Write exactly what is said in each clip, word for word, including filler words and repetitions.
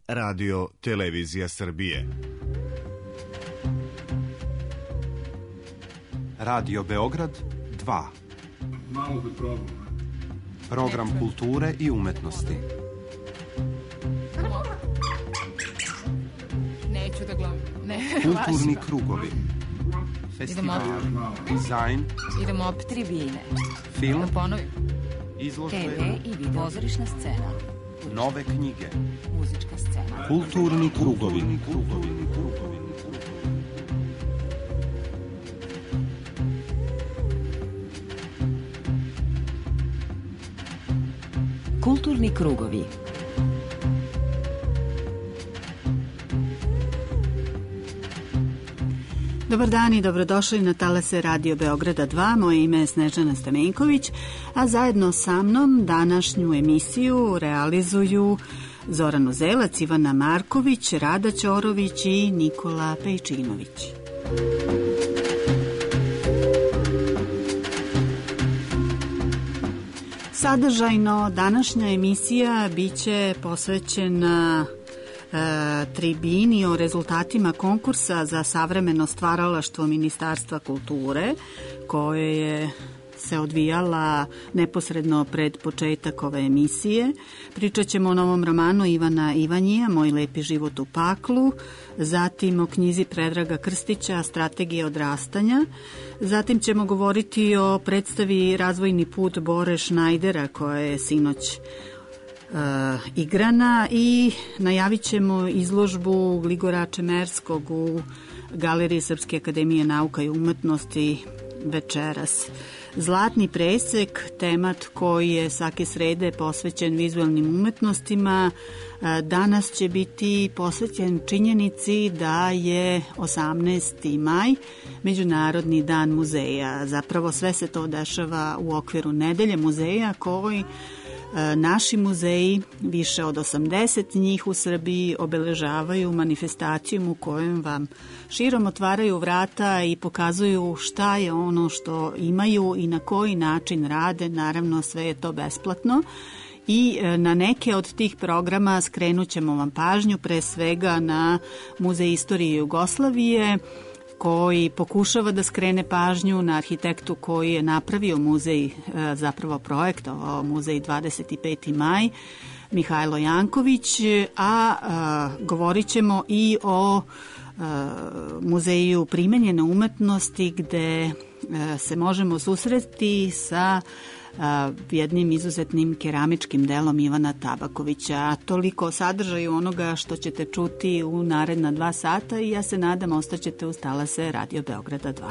Radio Televizija Srbije. Radio Beograd dva. Malo da probam. Program kulture i umetnosti. Neću da gledam. Ne, Kulturni važno. krugovi. Festival, dizajn, Idemo opet tribine. film, Da ponovim. izložbe, T V i video. Pozorišna scena. nove knjige. Muzička scena. Kulturni krugovi. Krugovi. Kulturni krugovi. Dobar dan i dobrodošli na talase Radio Beograda dva. Moje ime je Snežana Stamenković, a zajedno sa mnom današnju emisiju realizuju Zoran Uzelac, Ivana Marković, Rada Ćorović i Nikola Pejčinović. Sadržajno današnja emisija biće posvećena e, tribini o rezultatima konkursa za savremeno stvaralaštvo Ministarstva kulture, koje je se odvijala neposredno pred početak ove emisije. Pričat ćemo o novom romanu Ivana Ivanjija, Moj lepi život u paklu, zatim o knjizi Predraga Krstića, Strategija odrastanja, zatim ćemo govoriti o predstavi Razvojni put Bore Šnajdera, koja je sinoć uh, igrana, i najavit ćemo izložbu Gligora Čemerskog u Galeriji Srpske akademije nauka i umetnosti večeras. Zlatni presek, temat koji je svake srede posvećen vizualnim umetnostima, danas će biti posvećen činjenici da je osamnaesti maj, Međunarodni dan muzeja. Zapravo sve se to dešava u okviru Nedelje muzeja, koji naši muzeji, više od osamdeset njih u Srbiji, obeležavaju manifestacijom u kojem vam širom otvaraju vrata i pokazuju šta je ono što imaju i na koji način rade. Naravno, sve je to besplatno. I na neke od tih programa skrenut ćemo vam pažnju, pre svega na Muzej istorije Jugoslavije, koji pokušava da skrene pažnju na arhitektu koji je napravio muzej, zapravo projektovao muzej dvadeset peti maj, Mihajlo Janković, a, a govorit ćemo i o a, muzeju primenjene umetnosti, gde a, se možemo susreti sa a, jednim izuzetnim keramičkim delom Ivana Tabakovića. Toliko o sadržaju onoga što ćete čuti u naredna dva sata i ja se nadam ostaćete uz talase Radio Beograda dva.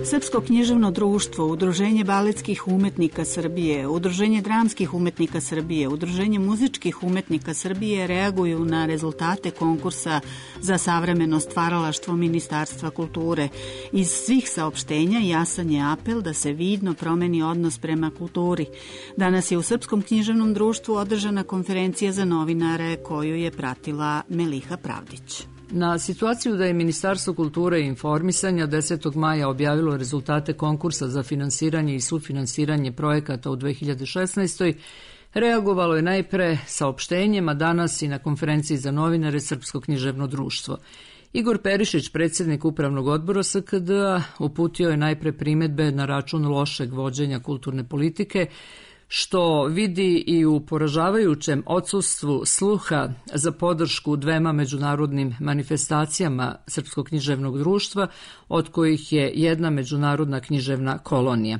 Srpsko književno društvo, Udruženje baletskih umetnika Srbije, Udruženje dramskih umetnika Srbije, Udruženje muzičkih umetnika Srbije reaguju na rezultate konkursa za savremeno stvaralaštvo Ministarstva kulture. Iz svih saopštenja jasan je apel da se vidno promeni odnos prema kulturi. Danas je u Srpskom književnom društvu održana konferencija za novinare koju je pratila Meliha Pravdić. Na situaciju da je Ministarstvo kulture i informisanja desetog maja objavilo rezultate konkursa za finansiranje i sufinansiranje projekata u dve hiljade šesnaestoj. reagovalo je najpre saopštenjem, a danas i na konferenciji za novinare Srpsko književno društvo. Igor Perišić, predsjednik Upravnog odbora S K D-a, uputio je najpre primedbe na račun lošeg vođenja kulturne politike, što vidi i u poražavajućem odsustvu sluha za podršku dvema međunarodnim manifestacijama Srpskog književnog društva, od kojih je jedna međunarodna književna kolonija.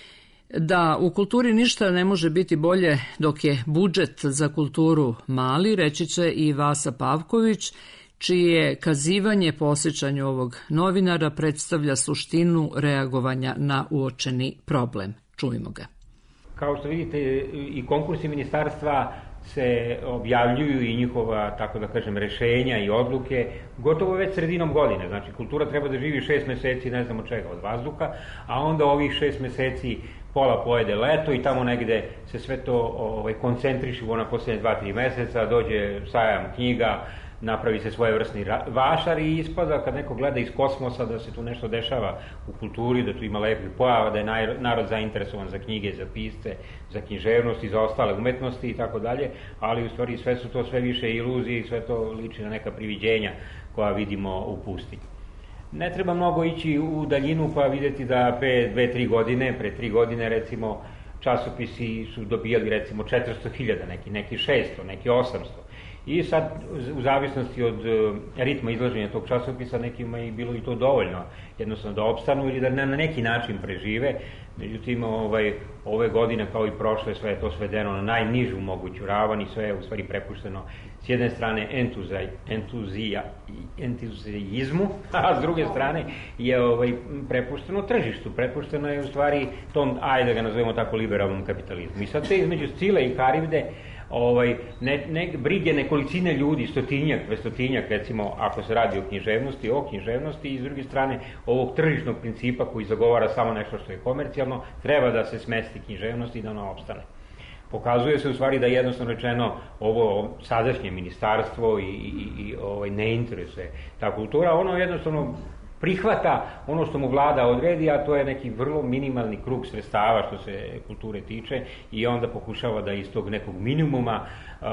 Da u kulturi ništa ne može biti bolje dok je budžet za kulturu mali, reći će i Vasa Pavković, čije kazivanje po osjećanju ovog novinara predstavlja suštinu reagovanja na uočeni problem. Čujmo ga. Kao što vidite, i konkursi ministarstva se objavljuju i njihova, tako da kažem, rešenja i odluke gotovo već sredinom godine. Znači, kultura treba da živi šest meseci, ne znamo čega, od vazduha, a onda ovih šest meseci pola pojede leto i tamo negde se sve to ovaj, koncentriši u ona posljednje dva, tri meseca, dođe sajam knjiga, napravi se svojevrsni vašar i ispada kad neko gleda iz kosmosa da se tu nešto dešava u kulturi, da tu ima lepih pojava, da je narod zainteresovan za knjige, za pisce, za književnost i za ostale umetnosti i tako dalje, ali u stvari sve su to sve više iluzije i sve to liči na neka priviđenja koja vidimo u pustinji. Ne treba mnogo ići u daljinu pa vidjeti da pre dve, tri godine, pre tri godine recimo časopisi su dobijali recimo četiristo hiljada, neki, neki šesto, neki osamsto. I sad, u zavisnosti od ritma izlaženja tog časopisa, nekima je bilo i to dovoljno, jednostavno da opstanu ili da na neki način prežive. Međutim, ovaj, ove godine, kao i prošle, sve je to svedeno na najnižu moguću ravan i sve je u stvari prepušteno s jedne strane entuzaj, entuzija, entuzijizmu, a s druge strane je ovaj, prepušteno tržištu, prepušteno je u stvari tom, ajde da ga nazovemo tako, liberalnom kapitalizmu. I sad te između Scile i Haribde, Ovaj, ne, ne, brige nekolicine ljudi, stotinjak, dvestotinjak, recimo, ako se radi o književnosti, o književnosti i s druge strane ovog tržišnog principa koji zagovara samo nešto što je komercijalno, treba da se smesti književnost i da ona opstane. Pokazuje se u stvari da jednostavno rečeno ovo sadašnje ministarstvo i, i, i ovaj, ne interesuje ta kultura, ono jednostavno prihvata ono što mu vlada odredi, a to je neki vrlo minimalni krug sredstava što se kulture tiče i onda pokušava da iz tog nekog minimuma uh,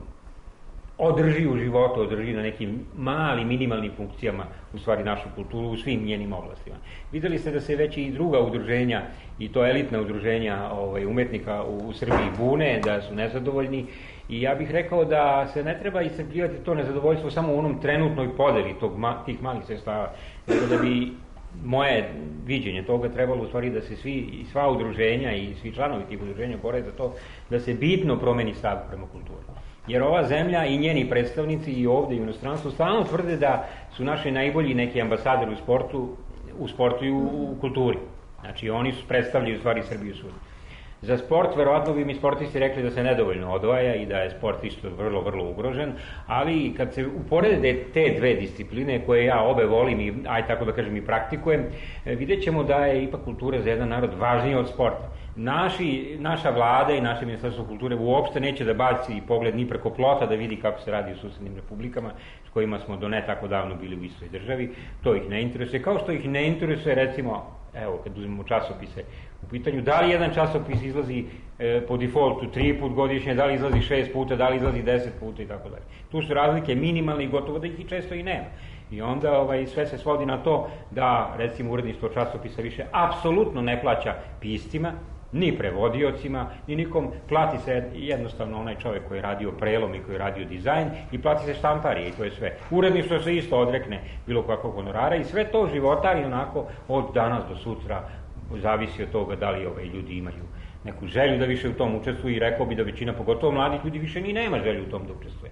održi u životu, održi na nekim malim, minimalnim funkcijama u stvari našu kulturu u svim njenim oblastima. Videli ste da se već i druga udruženja, i to elitna udruženja ovaj, umetnika u, u Srbiji bune, da su nezadovoljni. I ja bih rekao da se ne treba iscrpljivati to nezadovoljstvo samo u onom trenutnoj podeli tog, tih malih sredstava, nego da bi moje viđenje toga trebalo u stvari da se svi, i sva udruženja i svi članovi tih udruženja bore za to da se bitno promeni stav prema kulturi. Jer ova zemlja i njeni predstavnici i ovde i u inostranstvu stalno tvrde da su naši najbolji neki ambasadori u sportu, u sportu i u, u kulturi. Znači oni su predstavljaju u stvari Srbiju svuda. Za sport, verovatno bi mi sportisti rekli da se nedovoljno odvaja i da je sport isto vrlo, vrlo ugrožen, ali kad se uporede te dve discipline koje ja obe volim i, aj tako da kažem, i praktikujem, vidjet ćemo da je ipak kultura za jedan narod važnija od sporta. Naši, naša vlada i naše ministarstvo kulture uopšte neće da baci pogled ni preko plota da vidi kako se radi u susednim republikama s kojima smo do ne tako davno bili u istoj državi. To ih ne interesuje, kao što ih ne interesuje recimo, evo kad uzmemo časopise u pitanju, da li jedan časopis izlazi e, po defaultu tri put godišnje, da li izlazi šest puta, da li izlazi deset puta i tako dalje. Tu su razlike minimalne i gotovo da ih i često i nema. I onda ovaj, sve se svodi na to da recimo uredništvo časopisa više apsolutno ne plaća piscima, ni prevodiocima, ni nikom, plati se jednostavno onaj čovjek koji je radio prelom i koji je radio dizajn i plati se štamparije i to je sve. Uredništvo se isto odrekne bilo kakvog honorara i sve to životari onako od danas do sutra, zavisi od toga da li ovaj, ljudi imaju neku želju da više u tom učestvuju i rekao bi da većina, pogotovo mladih ljudi, više ni nema želju u tom da učestvuje.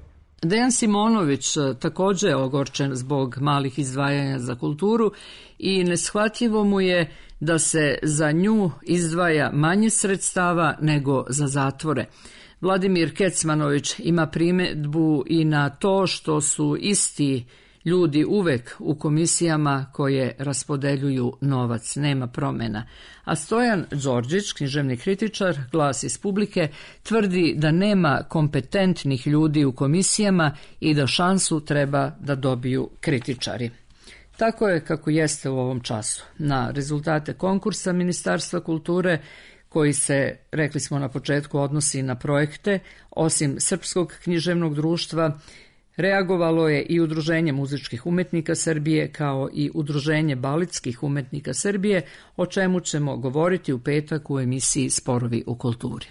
Dejan Simonović također je ogorčen zbog malih izdvajanja za kulturu i neshvatljivo mu je da se za nju izdvaja manje sredstava nego za zatvore. Vladimir Kecmanović ima primjedbu i na to što su isti ljudi uvek u komisijama koje raspodeljuju novac, nema promjena. A Stojan Đorđić, književni kritičar, Glas iz publike, tvrdi da nema kompetentnih ljudi u komisijama i da šansu treba da dobiju kritičari. Tako je kako jeste u ovom času. Na rezultate konkursa Ministarstva kulture, koji se, rekli smo na početku, odnosi na projekte, osim Srpskog književnog društva, reagovalo je i Udruženje muzičkih umetnika Srbije kao i Udruženje baletskih umetnika Srbije, o čemu ćemo govoriti u petak u emisiji Sporovi u kulturi.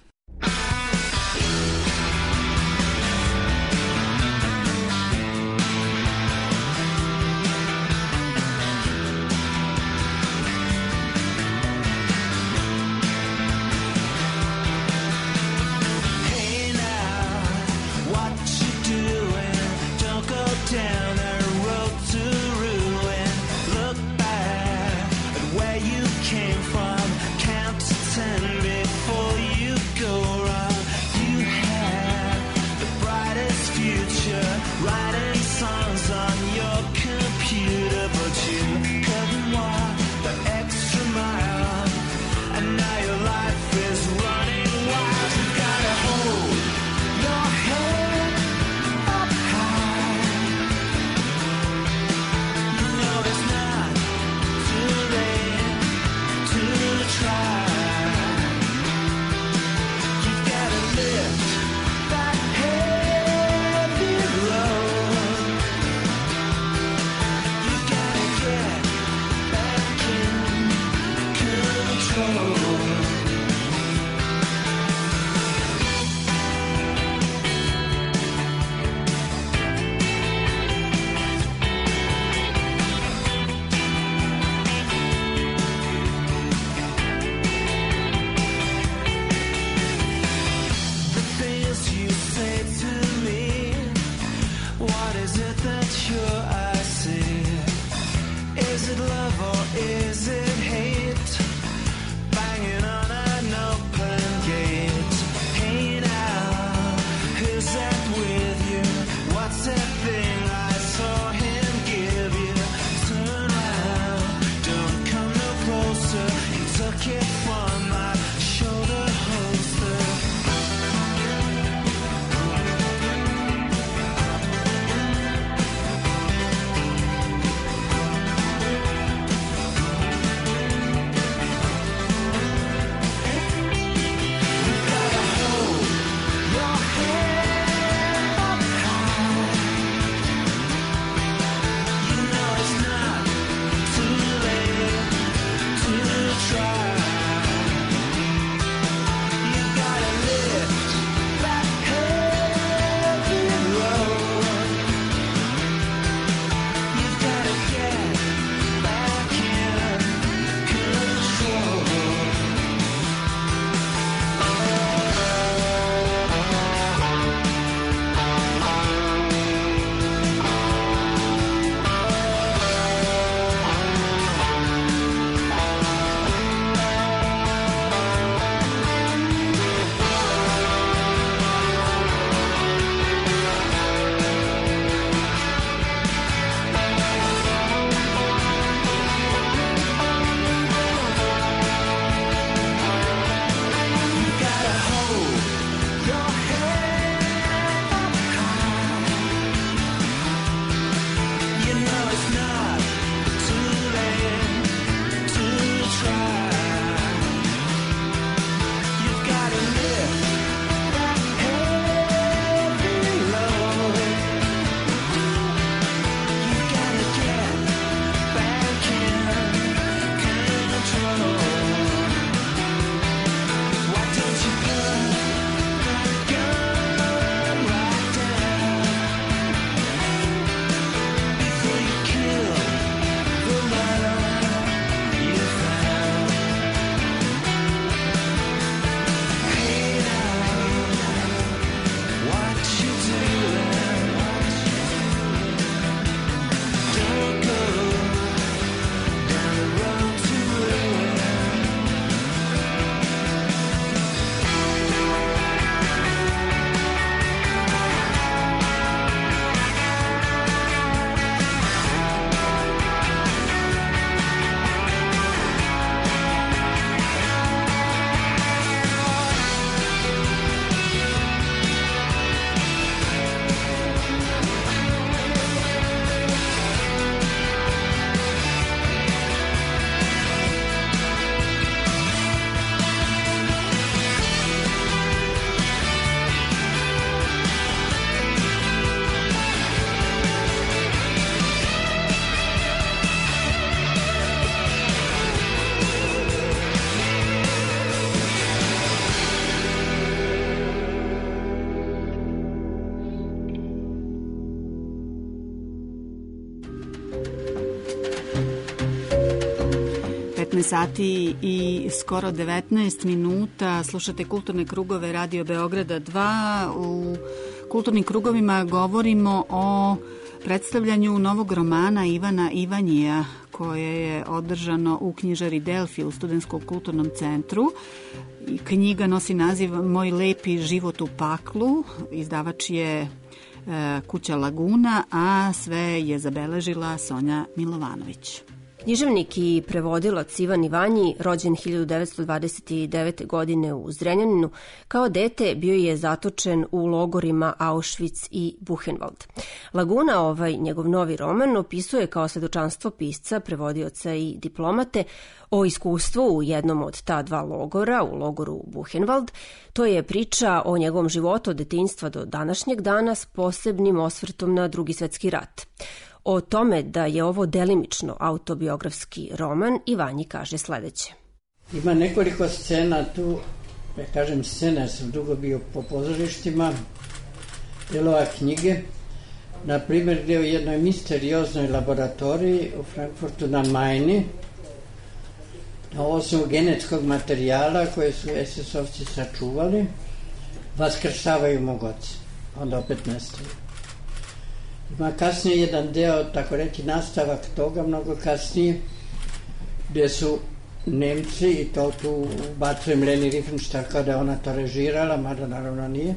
sedamnaest sati i skoro devetnaest minuta. Slušate Kulturne krugove Radio Beograda dva. U Kulturnim krugovima govorimo o predstavljanju novog romana Ivana Ivanjija koje je održano u knjižari Delfi u Studentskom kulturnom centru. Knjiga nosi naziv Moj lepi život u paklu. Izdavač je Kuća Laguna, a sve je zabeležila Sonja Milovanović. Književnik i prevodilac Ivan Ivanji, rođen hiljadu devetsto dvadeset devete. godine u Zrenjaninu, kao dete bio je zatočen u logorima Auschwitz i Buchenwald. Laguna, ovaj njegov novi roman, opisuje kao svedočanstvo pisca, prevodioca i diplomate o iskustvu u jednom od ta dva logora, u logoru Buchenwald. To je priča o njegovom životu od detinjstva do današnjeg dana s posebnim osvrtom na Drugi svetski rat. O tome da je ovo delimično autobiografski roman, Ivanji kaže sledeće. Ima nekoliko scena tu, ja kažem scene, sam dugo bio po pozorištima, delova knjige, na primjer gdje u jednoj misterioznoj laboratoriji u Frankfurtu na Majni, na osnovu genetskog materijala koje su es es ovci sačuvali, vaskršavaju mogoci, onda opet nestaju. Ima kasnije jedan deo, tako reći, nastavak toga, mnogo kasnije, gdje su Nemci, i to tu ubacujem Leni Riefenstahl kada je ona to režirala, mada naravno nije,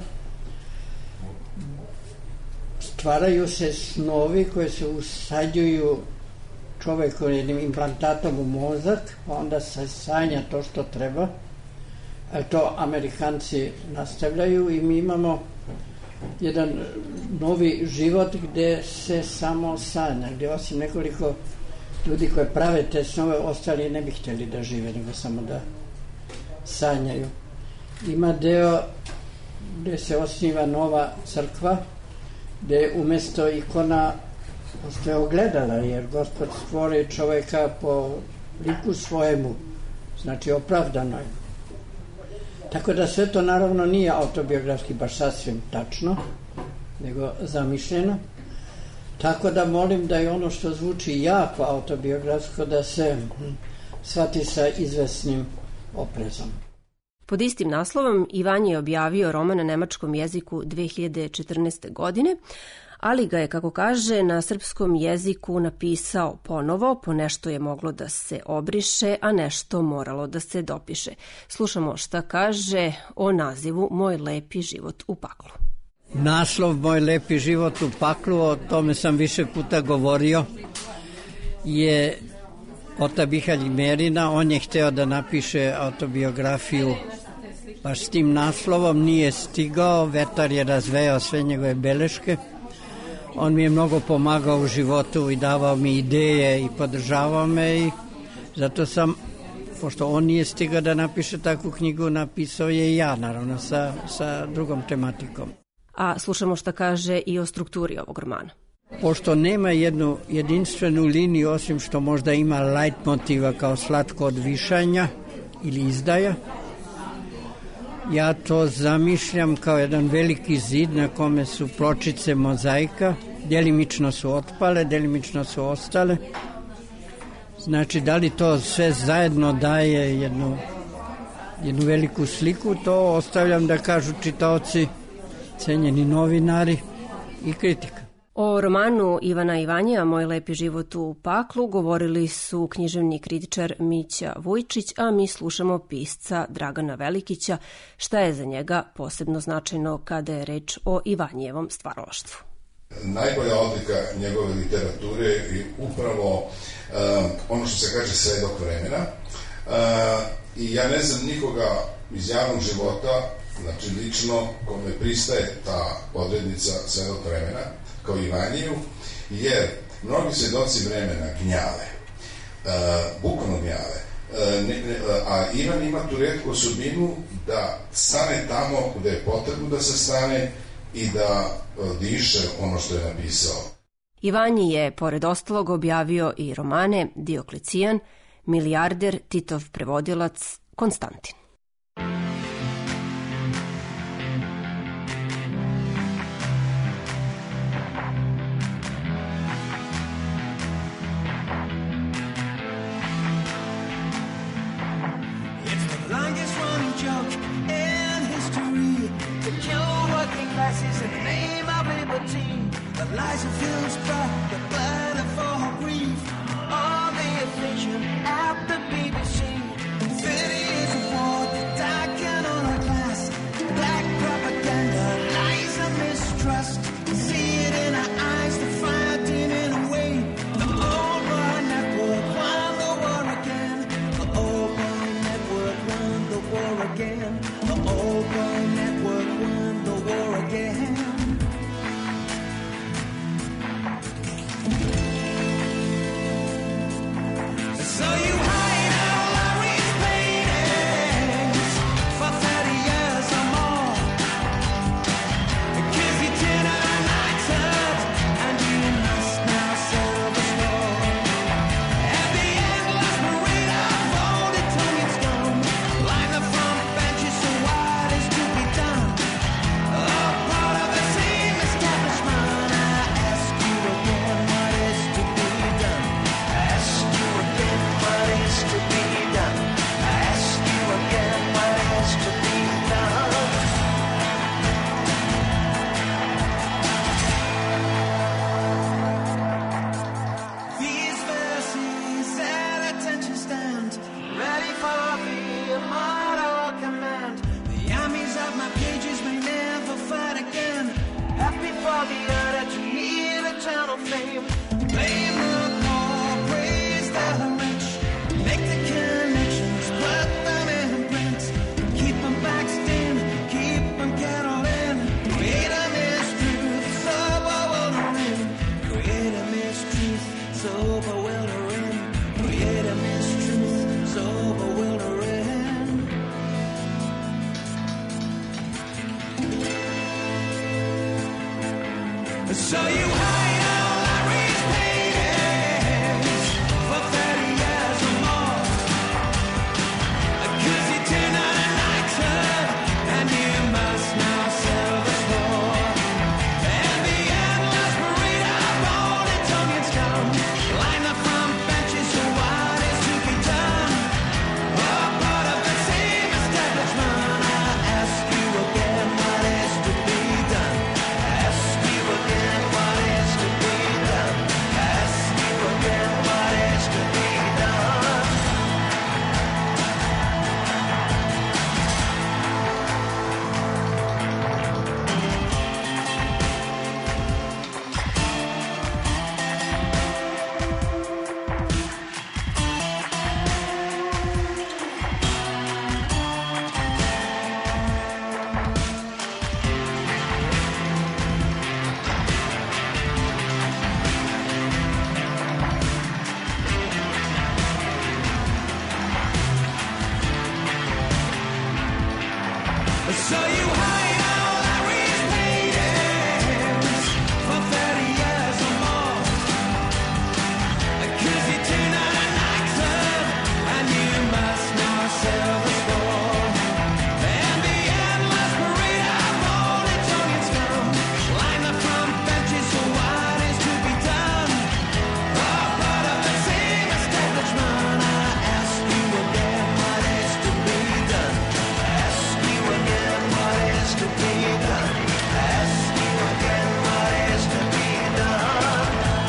stvaraju se snovi koje se usađuju čoveku jednim implantatom u mozak, onda se sanja to što treba, a to Amerikanci nastavljaju i mi imamo jedan novi život gde se samo sanja, gde osim nekoliko ljudi koje prave te snove, ostali ne bi htjeli da žive, nego samo da sanjaju. Ima deo gde se osniva nova crkva, gde umesto ikona postoje ogledala, jer Gospod stvori čoveka po liku svojemu, znači opravdano je. Tako da sve to naravno nije autobiografski baš sasvim tačno, nego zamišljeno. Tako da molim da je ono što zvuči jako autobiografsko da se shvati sa izvesnim oprezom. Pod istim naslovom Ivan je objavio roman na nemačkom jeziku dve hiljade četrnaeste. godine, ali ga je, kako kaže, na srpskom jeziku napisao ponovo, po nešto je moglo da se obriše, a nešto moralo da se dopiše. Slušamo šta kaže o nazivu Moj lepi život u paklu. Naslov Moj lepi život u paklu, o tome sam više puta govorio, je Ota Bihalj Merina. On je hteo da napiše autobiografiju baš s tim naslovom, nije stigao, vetar je razvejao sve njegove beleške. On mi je mnogo pomagao u životu i davao mi ideje i podržavao me i zato sam, pošto on nije stigao da napiše takvu knjigu, napisao je i ja, naravno, sa, sa drugom tematikom. A slušamo šta kaže i o strukturi ovog romana. Pošto nema jednu jedinstvenu liniju, osim što možda ima leitmotiva kao Slatko od višanja ili Izdaja, ja to zamišljam kao jedan veliki zid na kome su pločice mozaika, delimično su otpale, delimično su ostale. Znači, da li to sve zajedno daje jednu, jednu veliku sliku, to ostavljam da kažu čitaoci, cenjeni novinari i kritika. O romanu Ivana Ivanjija Moj lepi život u paklu govorili su književni kritičar Mića Vujčić, a mi slušamo pisca Dragana Velikića, šta je za njega posebno značajno kada je reč o Ivanjijevom stvaralaštvu. Najbolja odlika njegove literature je upravo uh, ono što se kaže svedok vremena. Uh, I ja ne znam nikoga iz javnog života, znači lično, kome pristaje ta odrednica svedok vremena, kao Ivanjiju, jer mnogi svedoci vremena gnjave, uh, bukvalno gnjave, uh, ne, ne, a Ivan ima tu retku osobinu da stane tamo gde je potrebno da se stane i da uh, diše ono što je napisao. Ivanji je, pored ostalog, objavio i romane Dioklecijan, Milijarder, Titov prevodilac, Konstantin. Liza feels brought the blood for her grief. All the affliction at the B B C. Thirty years of war, dark and on her glass. Black propaganda, lies and mistrust. See it in her eyes, the fire dim in a way. The old boy network won the war again. The old boy network won the war again. The old boy network won the war again. So you hide out Larry's paintings for thirty years or more. Kiss you dinner and nights hurt, and you must now sell the store. At the endless parade of old Italian stone, line the front benches, so what is to be done? Oh, part of the same establishment. I ask you again, what is to be done? I ask you again, what is to be done? I ask you again, what is to be done? These verses at attention stand, ready for the immortal command. The armies of my pages may never fight again. Happy for the other to hear eternal fame. Blame the poor, praise the rich. Make the connections, put them in print. Keep them boxed in, keep them kettled in. Create a mistruth, so bewildering. Create a mistruth, so bewildering. Create a mistruth, so bewildering. So you hide out Larry's paintings for thirty years or more. Cause you turn out a nightclub, and you must now sell the store. And the endless parade of old Italians come, line the front benches, so what is to be done? Oh, part of the same establishment. I ask you again, what is to be done? I ask you again, what is to be done? I ask you again, what is to be done? So you hide out Larry's paintings for thirty years or more. Cause you turn out a nightclub, and you must now sell the store. And the endless parade of old Italians come, line the front benches, so what is to be done? Oh, part of the same establishment. I ask you again, what is to be done? I ask you again, what is to be done? I ask you again, what is to be done?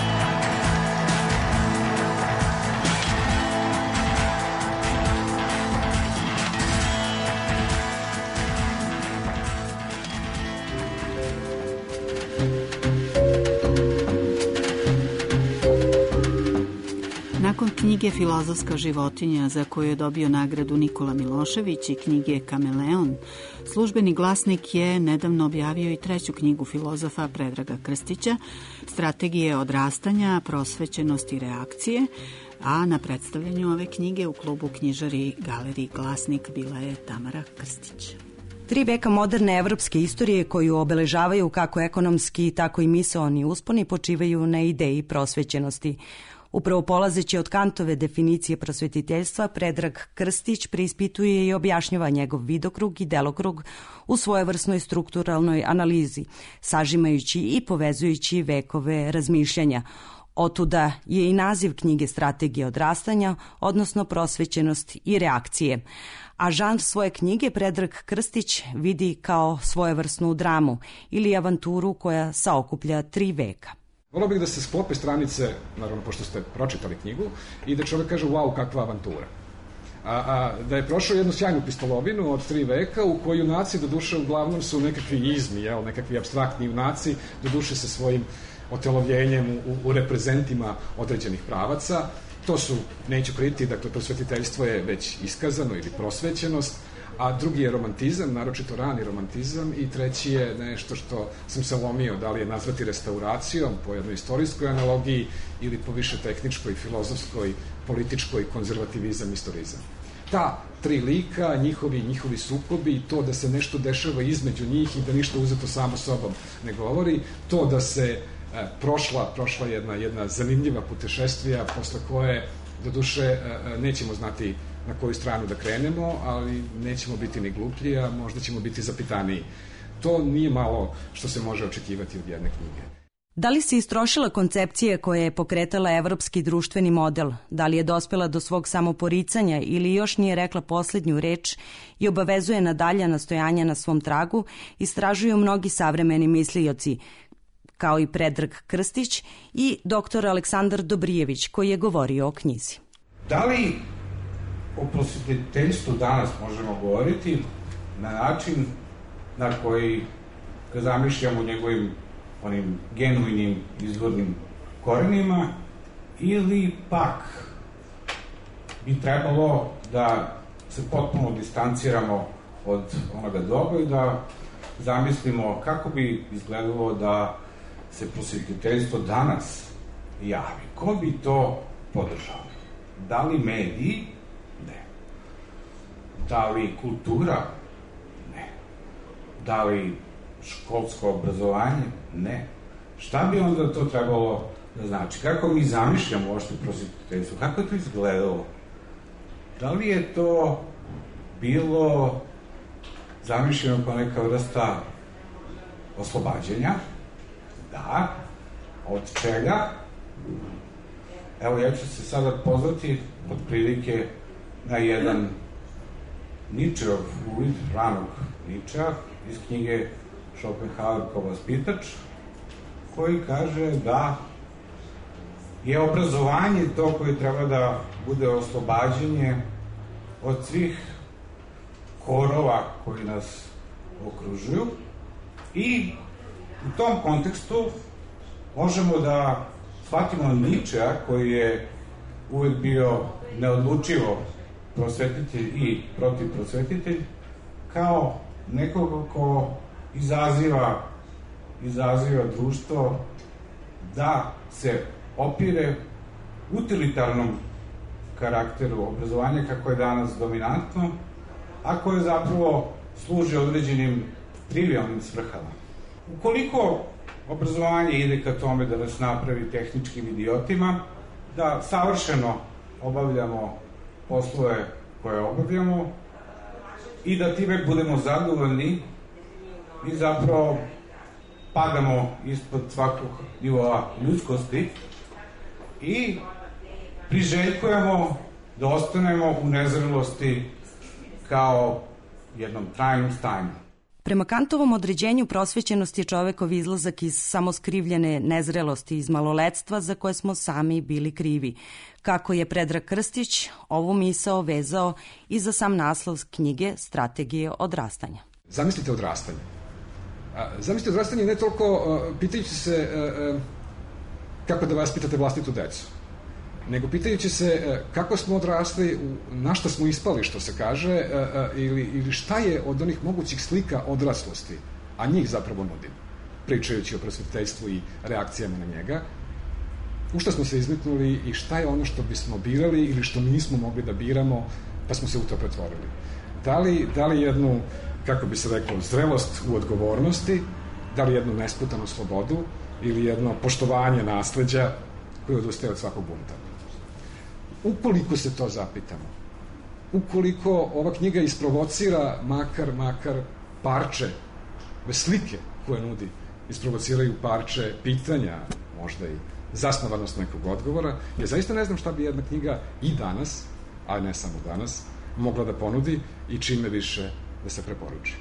Nakon knjige Filozofska životinja, za koju je dobio nagradu Nikola Milošević, i knjige Kameleon, Službeni glasnik je nedavno objavio i treću knjigu filozofa Predraga Krstića, Strategije odrastanja, prosvećenosti i reakcije, a na predstavljanju ove knjige u klubu knjižari Galeriji Glasnik bila je Tamara Krstić. Tri veka moderne evropske istorije koju obeležavaju kako ekonomski, tako i misaoni usponi počivaju na ideji prosvećenosti. Upravo polazeći od Kantove definicije prosvetiteljstva, Predrag Krstić preispituje i objašnjava njegov vidokrug i delokrug u svojevrsnoj strukturalnoj analizi, sažimajući i povezujući vekove razmišljanja. Otuda je i naziv knjige Strategija odrastanja, odnosno prosvećenost i reakcije. A žanr svoje knjige Predrag Krstić vidi kao svojevrsnu dramu ili avanturu koja saokuplja tri veka. Volao bih da se sklope stranice, naravno pošto ste pročitali knjigu, i da čovjek kaže wow, kakva avantura. A, a da je prošao jednu sjajnu pistolovinu od tri veka u kojoj junaci doduše uglavnom su nekakvi izmi, jel, nekakvi apstraktni junaci, doduše sa svojim otelovljenjem u, u reprezentima određenih pravaca. To su, neću kriti, dakle prosvetiteljstvo je već iskazano ili prosvećenost, a drugi je romantizam, naročito rani romantizam, i treći je nešto što sam se lomio, da li je nazvati restauracijom po jednoj istorijskoj analogiji ili po više tehničkoj, filozofskoj, političkoj, konzervativizam, istorizam. Ta tri lika, njihovi njihovi sukobi i to da se nešto dešava između njih i da ništa uzeto samo sobom ne govori, to da se e, prošla, prošla jedna, jedna zanimljiva putešestvija posle koje, doduše, e, nećemo znati na koju stranu da krenemo, ali nećemo biti ni gluplji, a možda ćemo biti zapitaniji. To nije malo što se može očekivati od jedne knjige. Da li se istrošila koncepcija koja je pokretala evropski društveni model? Da li je dospela do svog samoporicanja ili još nije rekla poslednju reč i obavezuje na dalja nastojanja na svom tragu, istražuju mnogi savremeni mislioci, kao i Predrag Krstić i doktor Aleksandar Dobrijević, koji je govorio o knjizi. Da li o prosvetiteljstvu danas možemo govoriti na način na koji ga zamišljamo njegovim onim genuinim izvornim korenima, ili pak bi trebalo da se potpuno distanciramo od onoga doba i da zamislimo kako bi izgledalo da se prosvetiteljstvo danas javi. Ko bi to podržao? Da li mediji? Ne. Da li kultura? Ne. Da li školsko obrazovanje? Ne. Šta bi onda to trebalo da znači? Kako mi zamišljamo uopšte prosvetiteljstvo? Kako je to izgledalo? Da li je to bilo zamišljeno kao neka vrsta oslobađanja? Da. Od čega? Evo, ja ću se sada pozvati od prilike na jedan Ničeov uvid, ranog Ničea, iz knjige Schopenhauer kao vaspitač, koji kaže da je obrazovanje to koje treba da bude oslobađanje od svih korova koji nas okružuju, i u tom kontekstu možemo da shvatimo Ničea, koji je uvek bio neodlučivo prosvetitelj i protivprosvetitelj, kao nekoga ko izaziva, izaziva društvo da se opire utilitarnom karakteru obrazovanja kako je danas dominantno, a koje zapravo služi određenim trivialnim svrhama. Ukoliko obrazovanje ide ka tome da nas napravi tehničkim idiotima, da savršeno obavljamo poslove koje obavljamo i da time budemo zadovoljni i zapravo padamo ispod svakog nivoa ljudskosti i priželjkujemo da ostanemo u nezrelosti kao jednom trajnom stanju. Prema Kantovom određenju prosvećenost je čovekov izlazak iz samoskrivljene nezrelosti, iz maloletstva za koje smo sami bili krivi. Kako je Predrag Krstić ovu misao vezao i za sam naslov knjige Strategije odrastanja. Zamislite odrastanje. Zamislite odrastanje ne toliko pitajući se kako da vaspitate vlastitu decu, nego pitajući se kako smo odrasli, na šta smo ispali, što se kaže, ili, ili šta je od onih mogućih slika odraslosti, a njih zapravo nudim, pričajući o prosvetiteljstvu i reakcijama na njega, u šta smo se izmetnuli i šta je ono što bismo birali ili što nismo mogli da biramo, pa smo se u to pretvorili. Da li, da li jednu, kako bi se reklo, zrelost u odgovornosti, da li jednu nesputanu slobodu ili jedno poštovanje nasleđa koje odustaje od svakog bunta. Ukoliko se to zapitamo, ukoliko ova knjiga isprovocira makar, makar parče, bez slike koje nudi, isprovociraju parče pitanja, možda i zasnovanost nekog odgovora, jer zaista ne znam šta bi jedna knjiga i danas, a ne samo danas, mogla da ponudi i čime više da se preporuči.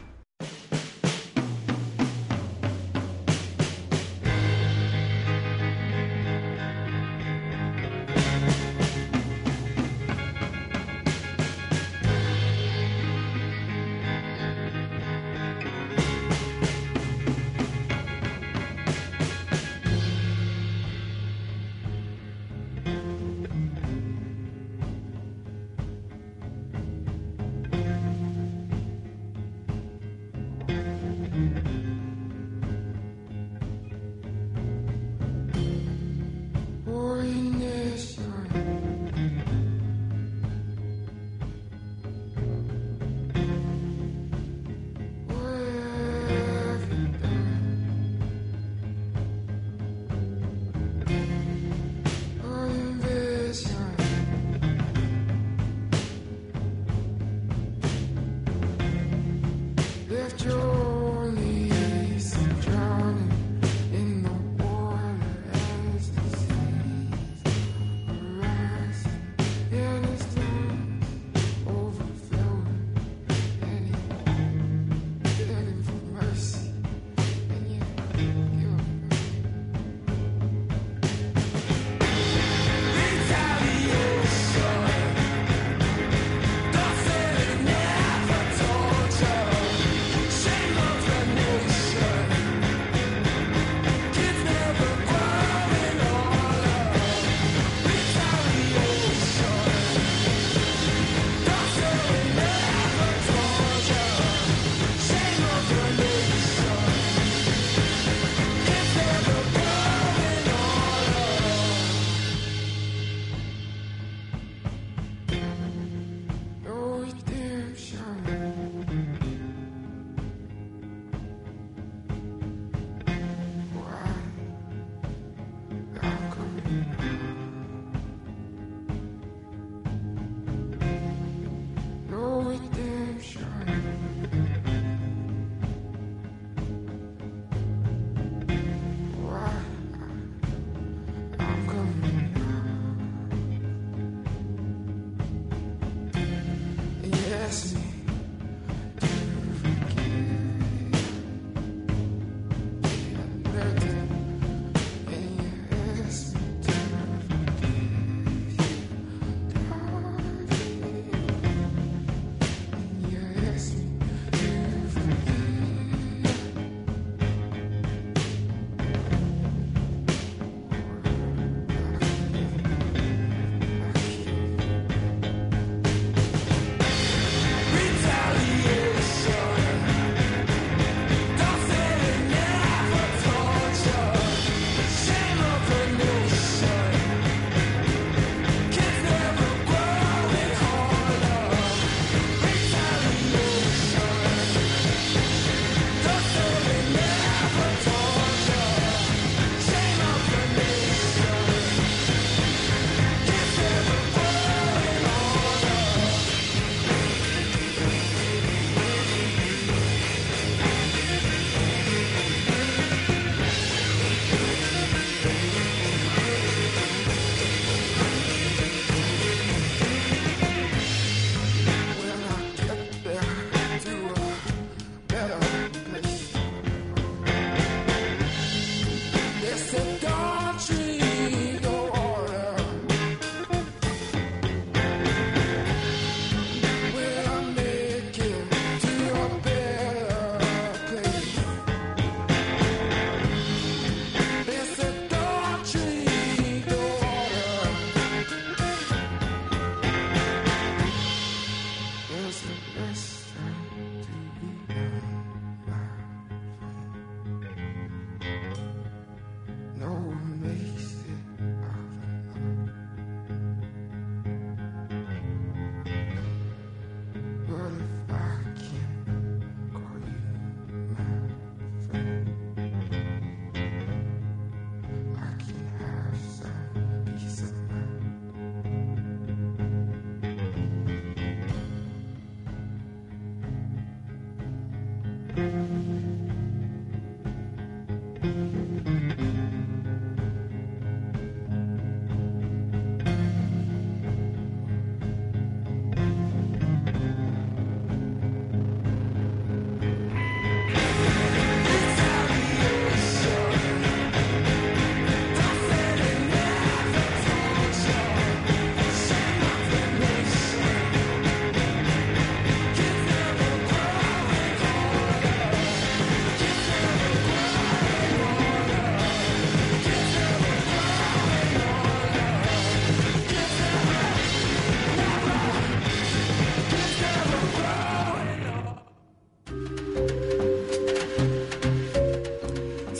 We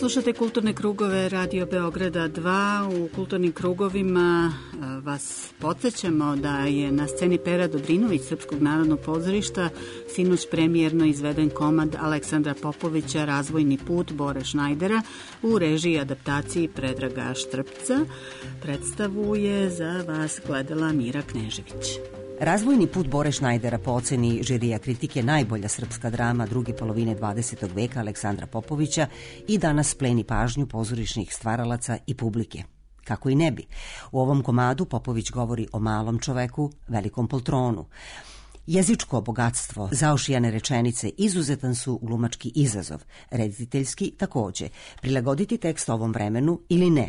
Slušate Kulturne krugove Radio Beograda dva. U Kulturnim krugovima vas podsjećamo da je na sceni Pera Dobrinović Srpskog narodnog pozorišta sinoć premijerno izveden komad Aleksandra Popovića Razvojni put Bore Šnajdera u režiji i adaptaciji Predraga Štrpca. Predstavu je za vas gledala Mira Knežević. Razvojni put Bore Šnajdera po oceni žirija kritike najbolja srpska drama druge polovine dvadesetog veka Aleksandra Popovića i danas pleni pažnju pozorišnih stvaralaca i publike. Kako i ne bi. U ovom komadu Popović govori o malom čoveku, velikom poltronu. Jezičko bogatstvo, zaošijane rečenice izuzetan su glumački izazov, rediteljski takođe. Prilagoditi tekst ovom vremenu ili ne.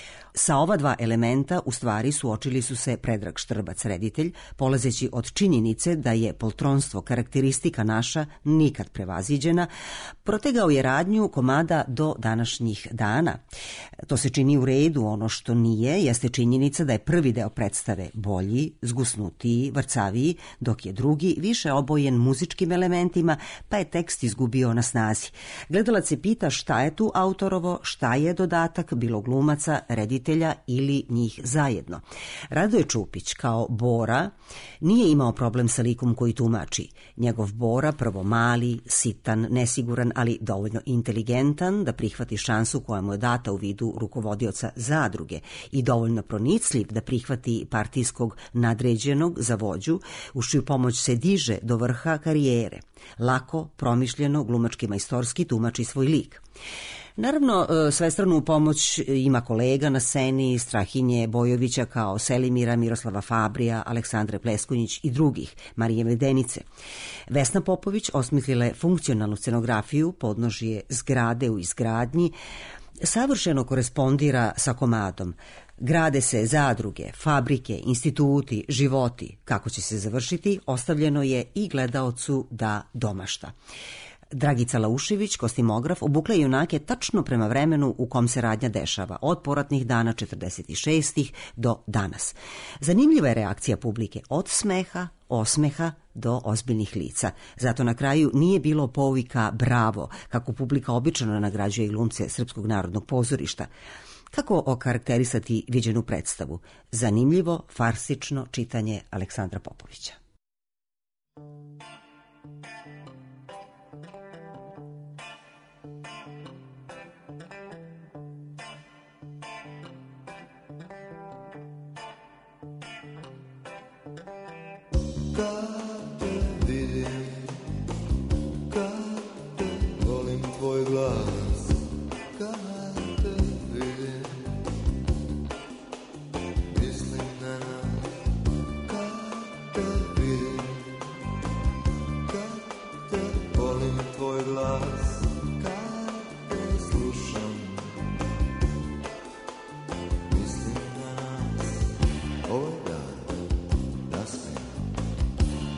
Sa ova dva elementa u stvari suočili su se Predrag Štrbac, reditelj, polazeći od činjenice da je poltronstvo karakteristika naša nikad prevaziđena, protegao je radnju komada do današnjih dana. To se čini u redu, ono što nije jeste činjenica da je prvi deo predstave bolji, zgusnutiji, vrcaviji, dok je drugi više obojen muzičkim elementima, pa je tekst izgubio na snazi. Gledalac se pita šta je tu autorovo, šta je dodatak bilo glumaca, reditelja ili njih zajedno. Radoje Čupić kao Bora nije imao problem sa likom koji tumači. Njegov Bora, prvo mali, sitan, nesiguran, ali dovoljno inteligentan da prihvati šansu koja mu je data u vidu rukovodioca zadruge i dovoljno pronicljiv da prihvati partijskog nadređenog za vođu, uz čiju pomoć se diže do vrha karijere. Lako, promišljeno, glumački majstorski tumači svoj lik. Naravno, svestranu pomoć ima kolega na sceni, Strahinje Bojovića kao Selimira, Miroslava Fabrija, Aleksandre Pleskunjić i drugih, Marije Medenice. Vesna Popović osmislila je funkcionalnu scenografiju, podnožje zgrade u izgradnji, savršeno korespondira sa komadom. Grade se zadruge, fabrike, instituti, životi. Kako će se završiti, ostavljeno je i gledaocu da domašta. Dragica Laušević, kostimograf, obukla je junake tačno prema vremenu u kom se radnja dešava, od poratnih dana četrdeset šestih do danas. Zanimljiva je reakcija publike od smeha, osmeha do ozbiljnih lica. Zato na kraju nije bilo povika bravo, kako publika obično nagrađuje glumce Srpskog narodnog pozorišta. Kako okarakterisati viđenu predstavu? Zanimljivo, farsično čitanje Aleksandra Popovića. Kad te vidim, kad te volim tvoj glas, kad te vidim, mislim na nas. Kad te vidim, kad te volim tvoj glas, kad te slušam, mislim na nas. Ovaj dan da smijem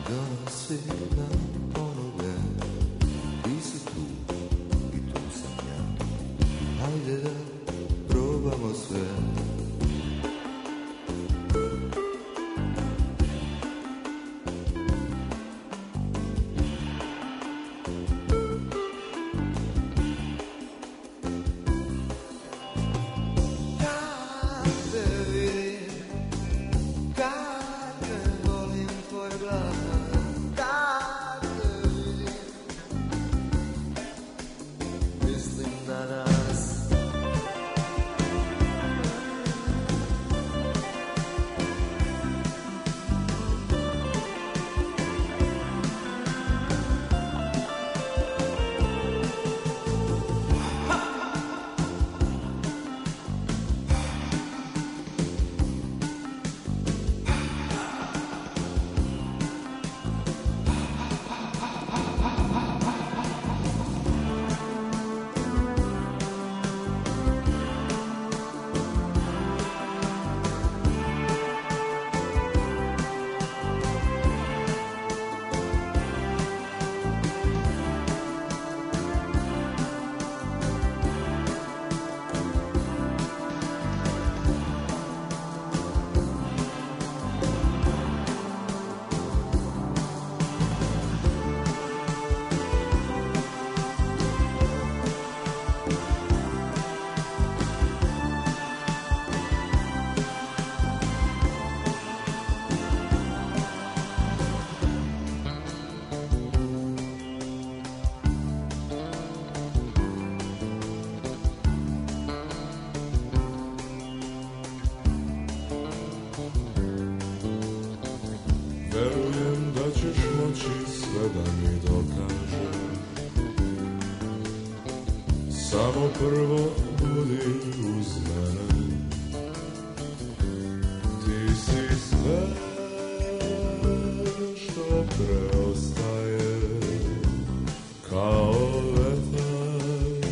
noći sve da mi dokaže. Samo prvo budi uz mene. Ti si sve što preostaje kao vetar.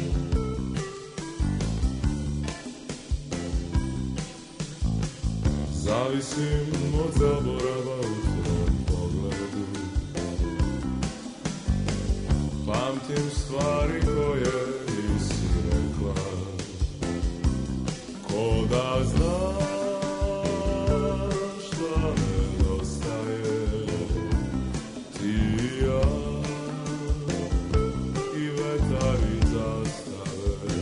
Zavisim od zaborava u tvom pogledu. Pamtim stvari koje nisi rekla. Ko da znaš šta nedostaje. Ti i ja i vetar i zastave.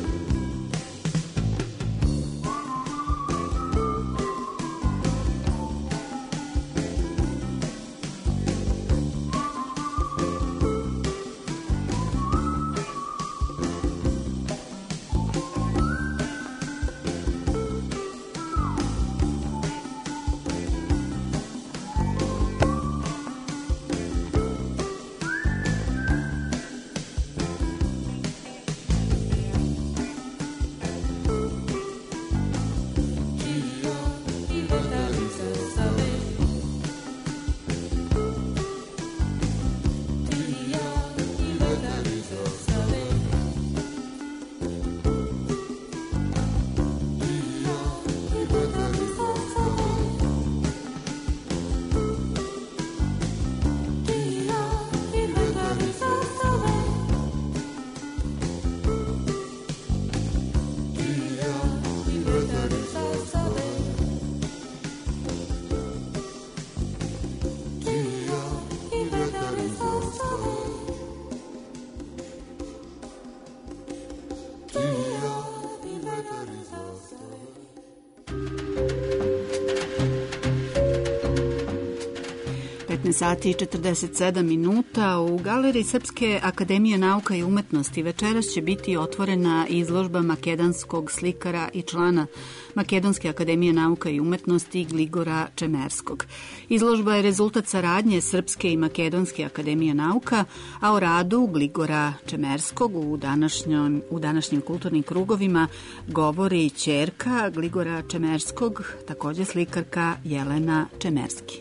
petnaest sati i četrdeset sedam minuta. U Galeriji Srpske akademije nauka i umetnosti večeras će biti otvorena izložba makedonskog slikara i člana Makedonske akademije nauka i umetnosti Gligora Čemerskog. Izložba je rezultat saradnje Srpske i Makedonske akademije nauka, a o radu Gligora Čemerskog u današnjom, u današnjim kulturnim krugovima govori ćerka Gligora Čemerskog, takođe slikarka Jelena Čemerski.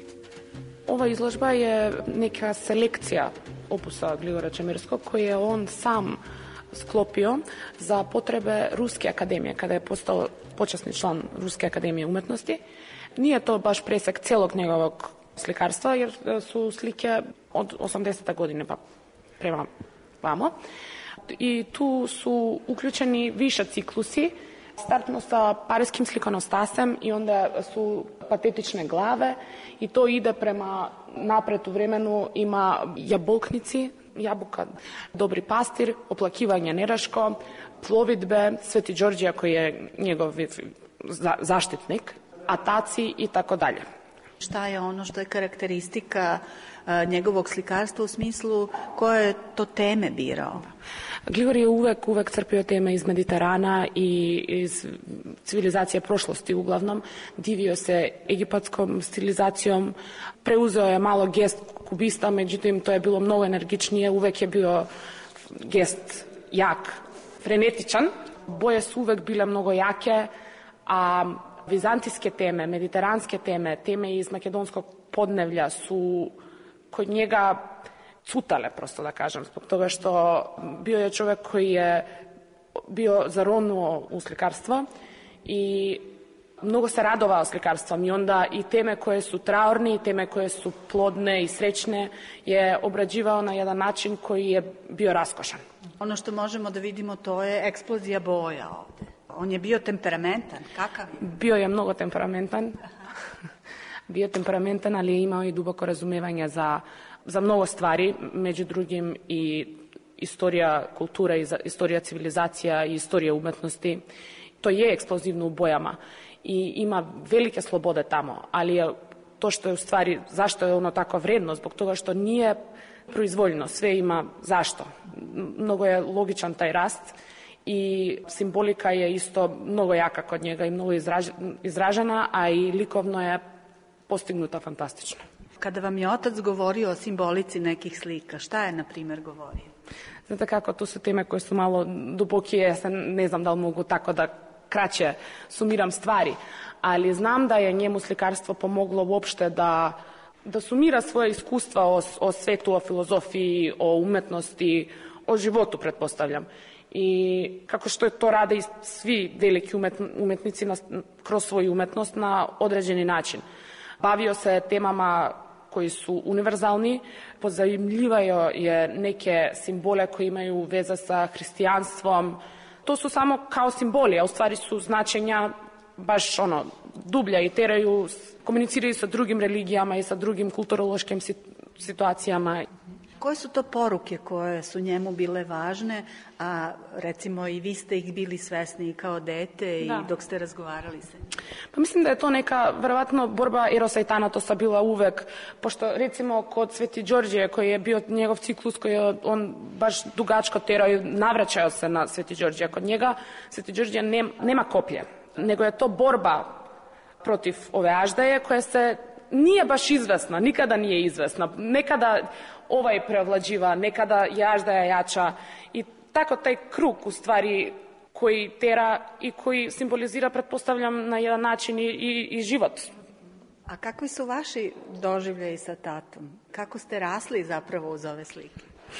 Ova izložba je neka selekcija opusa Gligora Čemerskog koje je on sam sklopio za potrebe Ruske akademije, kada je postao počasni član Ruske akademije umetnosti. Nije to baš presek celog njegovog slikarstva, jer su slike od osamdesete godine pa prema vamo. I tu su uključeni više ciklusi, startno sa parijskim slikonostasem i onda su patetične glave i to ide prema napred u vremenu. Ima jabolknici, jabuka, Dobri pastir, Oplakivanje Neraško, Plovidbe, Sveti Đorđija koji je njegov zaštitnik, Ataci i tako dalje. Šta je ono što je karakteristika a, njegovog slikarstva u smislu koje je to teme birao? Gligor je uvek, uvek crpio teme iz Mediterana i iz civilizacije prošlosti uglavnom. Divio se egipatskom stilizacijom, preuzeo je malo gest kubista, međutim to je bilo mnogo energičnije, uvek je bio gest jak, frenetičan. Boje su uvek bile mnogo jake, a vizantijske teme, mediteranske teme, teme iz makedonskog podnevlja su kod njega cutale, prosto da kažem, zbog toga što bio je čovek koji je bio zaronuo u slikarstvo i mnogo se radovao slikarstvom i onda i teme koje su traorne i teme koje su plodne i srećne je obrađivao na jedan način koji je bio raskošan. Ono što možemo da vidimo to je eksplozija boja ovde. On je bio temperamentan, kakav je? Bio je mnogo temperamentan. Bio temperamentan, ali je imao i duboko razumevanje za, za mnogo stvari, među drugim i istorija kultura, i istorija civilizacija i istorija umetnosti. To je eksplozivno u bojama i ima velike slobode tamo, ali je to što je u stvari, zašto je ono tako vredno, zbog toga što nije proizvoljno, sve ima zašto. Mnogo je logičan taj rast i simbolika je isto mnogo jaka kod njega i mnogo izraž, izražena, a i likovno je postignuta fantastično. Kada vam je otac govorio o simbolici nekih slika, šta je, na primjer, govorio? Znate kako, tu su teme koje su malo dubokije, ja sam ne znam da li mogu tako da kraće sumiram stvari, ali znam da je njemu slikarstvo pomoglo uopšte da, da sumira svoje iskustva o, o svetu, o filozofiji, o umetnosti, o životu, pretpostavljam. I kako što to rade i svi veliki umetnici na, kroz svoju umetnost na određeni način. Bavio se temama koji su univerzalni, pozajmljivao je neke simbole koji imaju veze sa hristijanstvom. To su samo kao simboli, a u stvari su značenja baš ono dublja i teraju, komuniciraju sa drugim religijama i sa drugim kulturološkim situacijama. Koje su to poruke koje su njemu bile važne, a recimo i vi ste ih bili svesni kao dete i da. Dok ste razgovarali sa njim? Pa mislim da je to neka, verovatno, borba Erosa i Tanatosa bila uvek, pošto recimo kod Sveti Đorđe, koji je bio njegov ciklus, koji je on baš dugačko terao i navraćao se na Sveti Đorđe. Kod njega Sveti Đorđe nema, nema koplje, nego je to borba protiv ove aždaje koja se nije baš izvesna, nikada nije izvesna. Nekada ovaj preovlađiva, nekada je aždaja jača i tako taj krug u stvari koji tera i koji simbolizira, pretpostavljam, na jedan način i, i, i život. A kakvi su vaši doživljaji sa tatom? Kako ste rasli zapravo uz ove slike?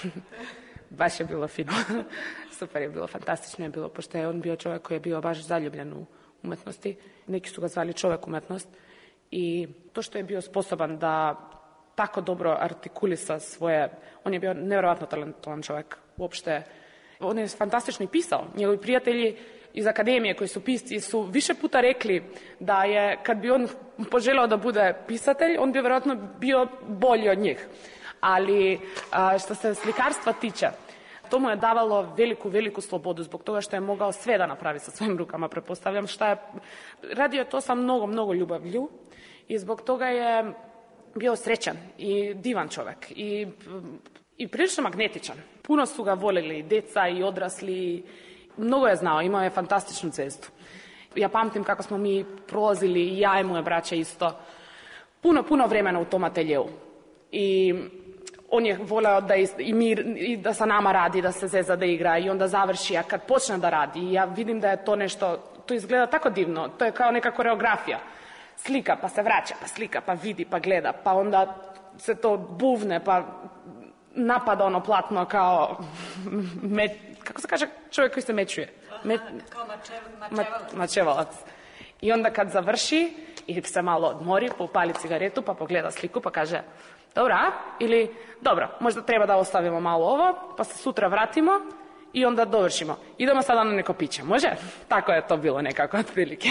Baš je bilo fino. Super je bilo, fantastično je bilo, pošto je on bio čovjek koji je bio baš zaljubljen u umetnosti. Neki su ga zvali čovjek umetnost. I to što je bio sposoban da tako dobro artikulisa svoje, on je bio nevjerojatno talentovan čovjek uopšte. On je fantastično i pisao. Njegovi prijatelji iz akademije koji su pisci su više puta rekli da je, kad bi on poželao da bude pisatelj, on bi vjerojatno bio bolji od njih. Ali a, što se slikarstva tiče, to mu je davalo veliku, veliku slobodu zbog toga što je mogao sve da napravi sa svojim rukama, pretpostavljam. Šta je, radio je to sa mnogo, mnogo ljubavlju i zbog toga je bio srećan i divan čovjek i, i prilično magnetičan. Puno su ga voljeli, deca i odrasli. Mnogo je znao, imao je fantastičnu zvezdu. Ja pamtim kako smo mi prolazili, i ja i moje braće isto, puno, puno vremena u tom ateljeu. I on je voleo da, i mi, i da sa nama radi, da se zeza, da igra i onda završi, a kad počne da radi, i ja vidim da je to nešto, to izgleda tako divno, to je kao neka koreografija. Slika, pa se vraća, pa slika, pa vidi, pa gleda, pa onda se to buvne, pa napada ono platno kao, me, kako se kaže čovjek koji se mečuje? Me, kao mačev, mačevalac. mačevalac. I onda kad završi, i se malo odmori, pa upali cigaretu, pa pogleda sliku, pa kaže, dobro, a? Ili, dobro, možda treba da ostavimo malo ovo, pa se sutra vratimo i onda dovršimo. Idemo sada na neko piće, može? Tako je to bilo nekako, otprilike.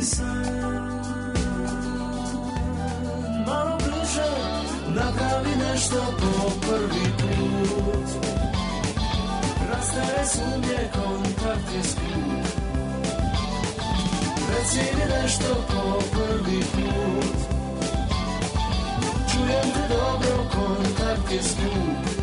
san. Malo bliže, napravi nešto po prvi put. Rastare sumnje, kontakt je skup. Reci mi nešto po prvi put. Čujem te dobro, kontakt je skup.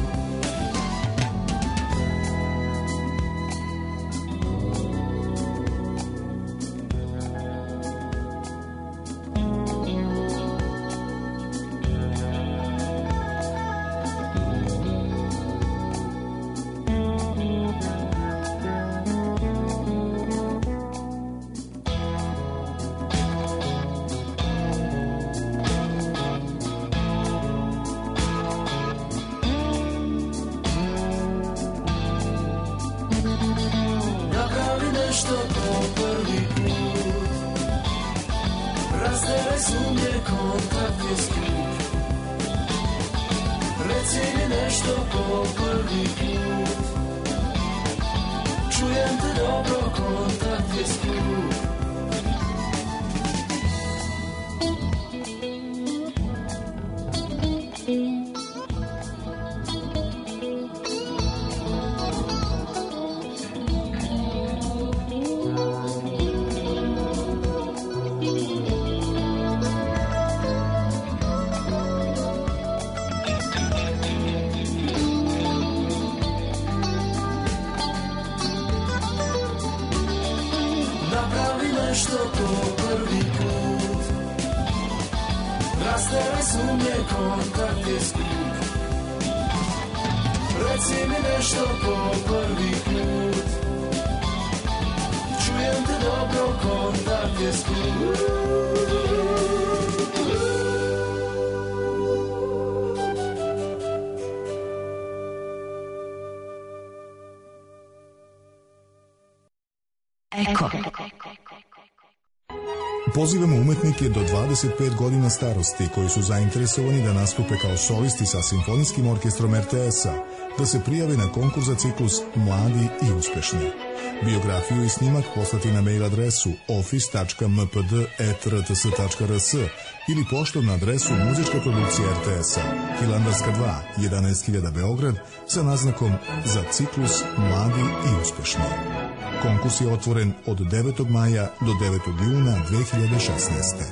Pozivamo umetnike do dvadeset pet godina starosti koji su zainteresovani da nastupe kao solisti sa Simfonijskim orkestrom er te es-a da se prijave na konkurs za ciklus Mladi i uspešni. Biografiju i snimak poslati na mail adresu office tačka m p d at r t s tačka r s ili poštom na adresu muzička produkcija er te es-a, Hilandarska dva, jedanaest hiljada Beograd, sa naznakom za ciklus Mladi i uspešni. Konkurs je otvoren od devetog maja do devetog juna dve hiljade šesnaeste.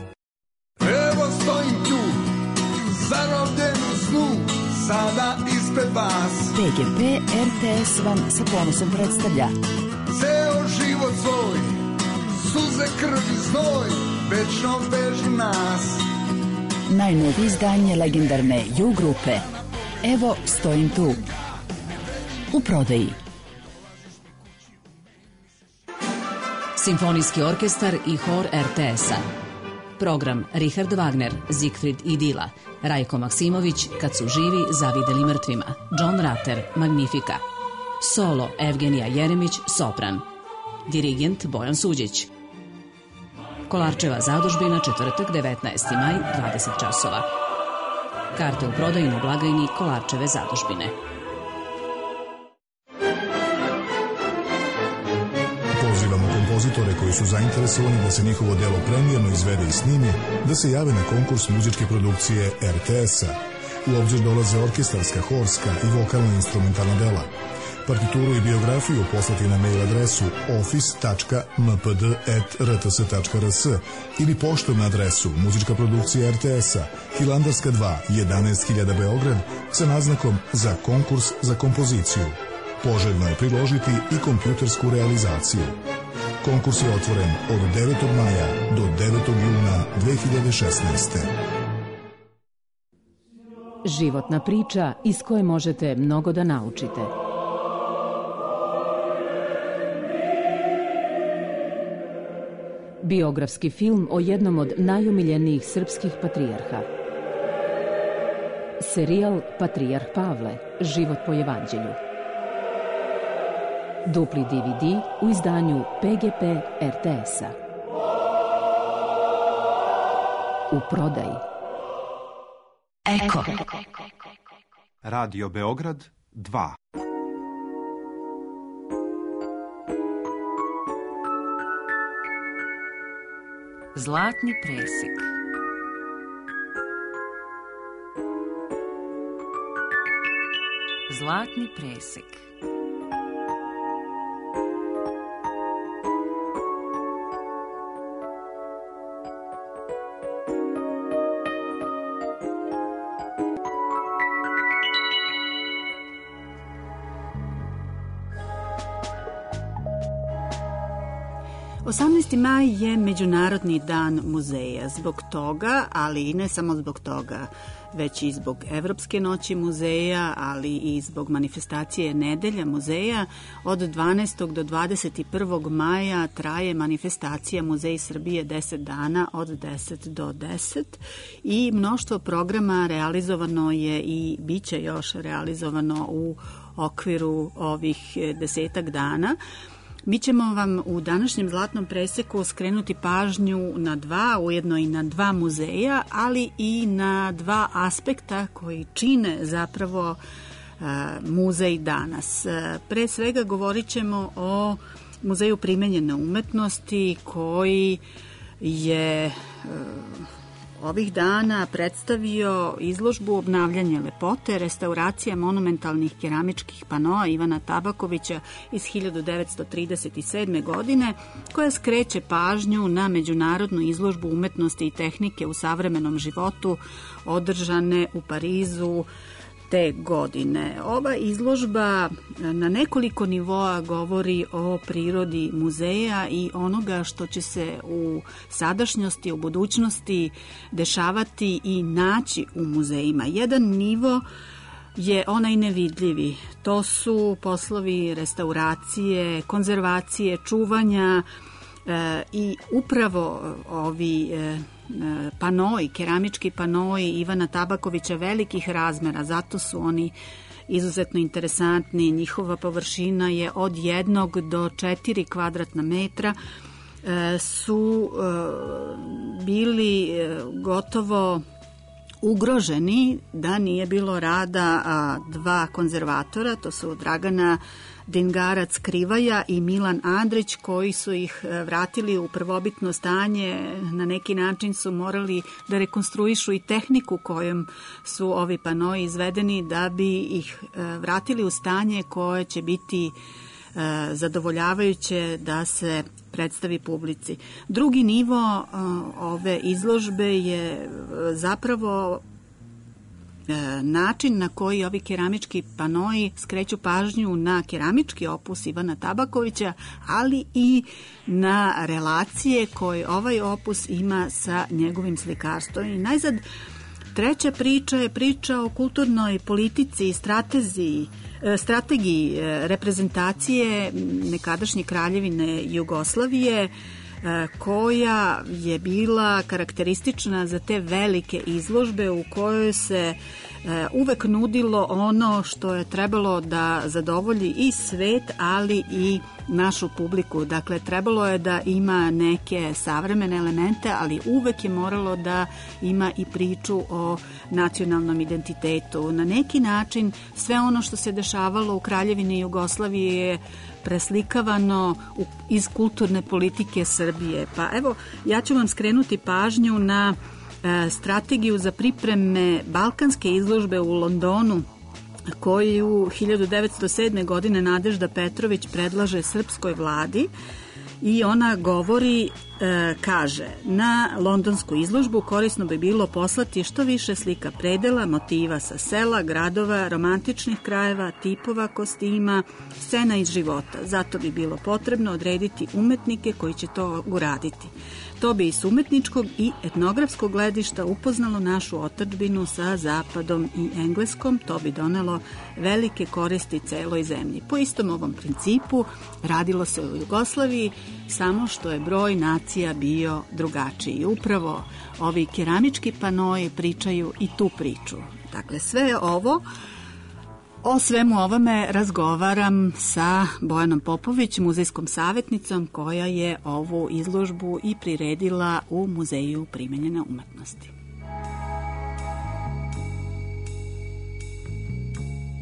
Evo stojim tu, zarobljen u snu, sada ispred vas. P G P er te es vam sa ponosom predstavlja Ceo život svoj, suze, krv i znoj, večno vežu nas. najnovije izdanje legendarne U grupe Evo stojim tu. U prodaji. Simfonijski orkestar i hor er te es-a. Program Richard Wagner, Siegfried i Dila, Rajko Maksimović, Kad su živi zavideli mrtvima, John Rutter, Magnifica. Solo Evgenija Jeremić, sopran. Dirigent Bojan Suđić. Kolarčeva zadužbina, četvrtak, devetnaesti maj, dvadeset časova. Karte u prodaju na blagajni Kolarčeve zadužbine. Pozivamo kompozitore koji su zainteresovani da se njihovo delo premijerno izvede i snimi, da se jave na konkurs muzičke produkcije er te es-a. U obzir dolaze orkestarska, horska i vokalno-instrumentalna dela. Partituru i biografiju poslati na mail adresu office tačka m p d at r t s tačka r s ili poštom na adresu muzička produkcija er te es-a, Hilandarska dva, jedanaest hiljada Beograd, sa naznakom za konkurs za kompoziciju. Poželjno je priložiti i kompjutersku realizaciju. Konkurs je otvoren od devetog maja do devetog juna dve hiljade šesnaeste. Životna priča iz koje možete mnogo da naučite. Biografski film o jednom od najomiljenijih srpskih patrijarha. Serijal Patrijarh Pavle, život po evanđelju. Dupli de ve de u izdanju P G P er te es-a. U prodaji. Eko. Radio Beograd dva. Zlatni presek. Zlatni presek. osamnaesti maj je Međunarodni dan muzeja. Zbog toga, ali i ne samo zbog toga, već i zbog Evropske noći muzeja, ali i zbog manifestacije Nedelja muzeja, od dvanaestog do dvadeset prvog maja traje manifestacija Muzej Srbije deset dana od deset do deset i mnoštvo programa realizovano je i bit će još realizovano u okviru ovih desetak dana. Mi ćemo vam u današnjem Zlatnom preseku skrenuti pažnju na dva, ujedno i na dva muzeja, ali i na dva aspekta koji čine zapravo uh, muzej danas. Pre svega govorit ćemo o Muzeju primenjene umetnosti koji je uh, ovih dana predstavio izložbu Obnavljanje lepote, restauracija monumentalnih keramičkih panoa Ivana Tabakovića iz hiljadu devetsto trideset sedme. godine, koja skreće pažnju na međunarodnu izložbu umetnosti i tehnike u savremenom životu održane u Parizu te godine. Ova izložba na nekoliko nivoa govori o prirodi muzeja i onoga što će se u sadašnjosti, u budućnosti dešavati i naći u muzejima. Jedan nivo je onaj nevidljivi. To su poslovi restauracije, konzervacije, čuvanja e, i upravo ovi e, panoi, keramički panoi Ivana Tabakovića velikih razmera, zato su oni izuzetno interesantni. Njihova površina je od jednog do četiri kvadratna metra, su bili gotovo ugroženi da nije bilo rada dva konzervatora, to su Dragana Dingarac Krivaja i Milan Andrić, koji su ih vratili u prvobitno stanje. Na neki način su morali da rekonstruišu i tehniku kojom su ovi panoi izvedeni da bi ih vratili u stanje koje će biti zadovoljavajuće da se predstavi publici. Drugi nivo ove izložbe je zapravo način na koji ovi keramički panoi skreću pažnju na keramički opus Ivana Tabakovića, ali i na relacije koje ovaj opus ima sa njegovim slikarstvom. I najzad, treća priča je priča o kulturnoj politici i strateziji strategiji reprezentacije nekadašnje kraljevine Jugoslavije, koja je bila karakteristična za te velike izložbe u kojoj se uvek nudilo ono što je trebalo da zadovolji i svet, ali i našu publiku. Dakle, trebalo je da ima neke savremene elemente, ali uvek je moralo da ima i priču o nacionalnom identitetu. Na neki način sve ono što se dešavalo u Kraljevini Jugoslavije je preslikavano iz kulturne politike Srbije. Pa evo, ja ću vam skrenuti pažnju na e, strategiju za pripreme Balkanske izložbe u Londonu, koju hiljadu devetsto sedme. godine Nadežda Petrović predlaže srpskoj vladi i ona govori, e, kaže, na londonsku izložbu korisno bi bilo poslati što više slika predela, motiva sa sela, gradova, romantičnih krajeva, tipova kostima, scena iz života. Zato bi bilo potrebno odrediti umetnike koji će to uraditi. To bi iz umetničkog i etnografskog gledišta upoznalo našu otadžbinu sa Zapadom i Engleskom. To bi donelo velike koristi celoj zemlji. Po istom ovom principu radilo se u Jugoslaviji, samo što je broj nacija bio drugačiji. Upravo ovi keramički panoji pričaju i tu priču. Dakle, sve ovo, o svemu ovome razgovaram sa Bojanom Popović, muzejskom savjetnicom, koja je ovu izložbu i priredila u Muzeju primenjene umetnosti.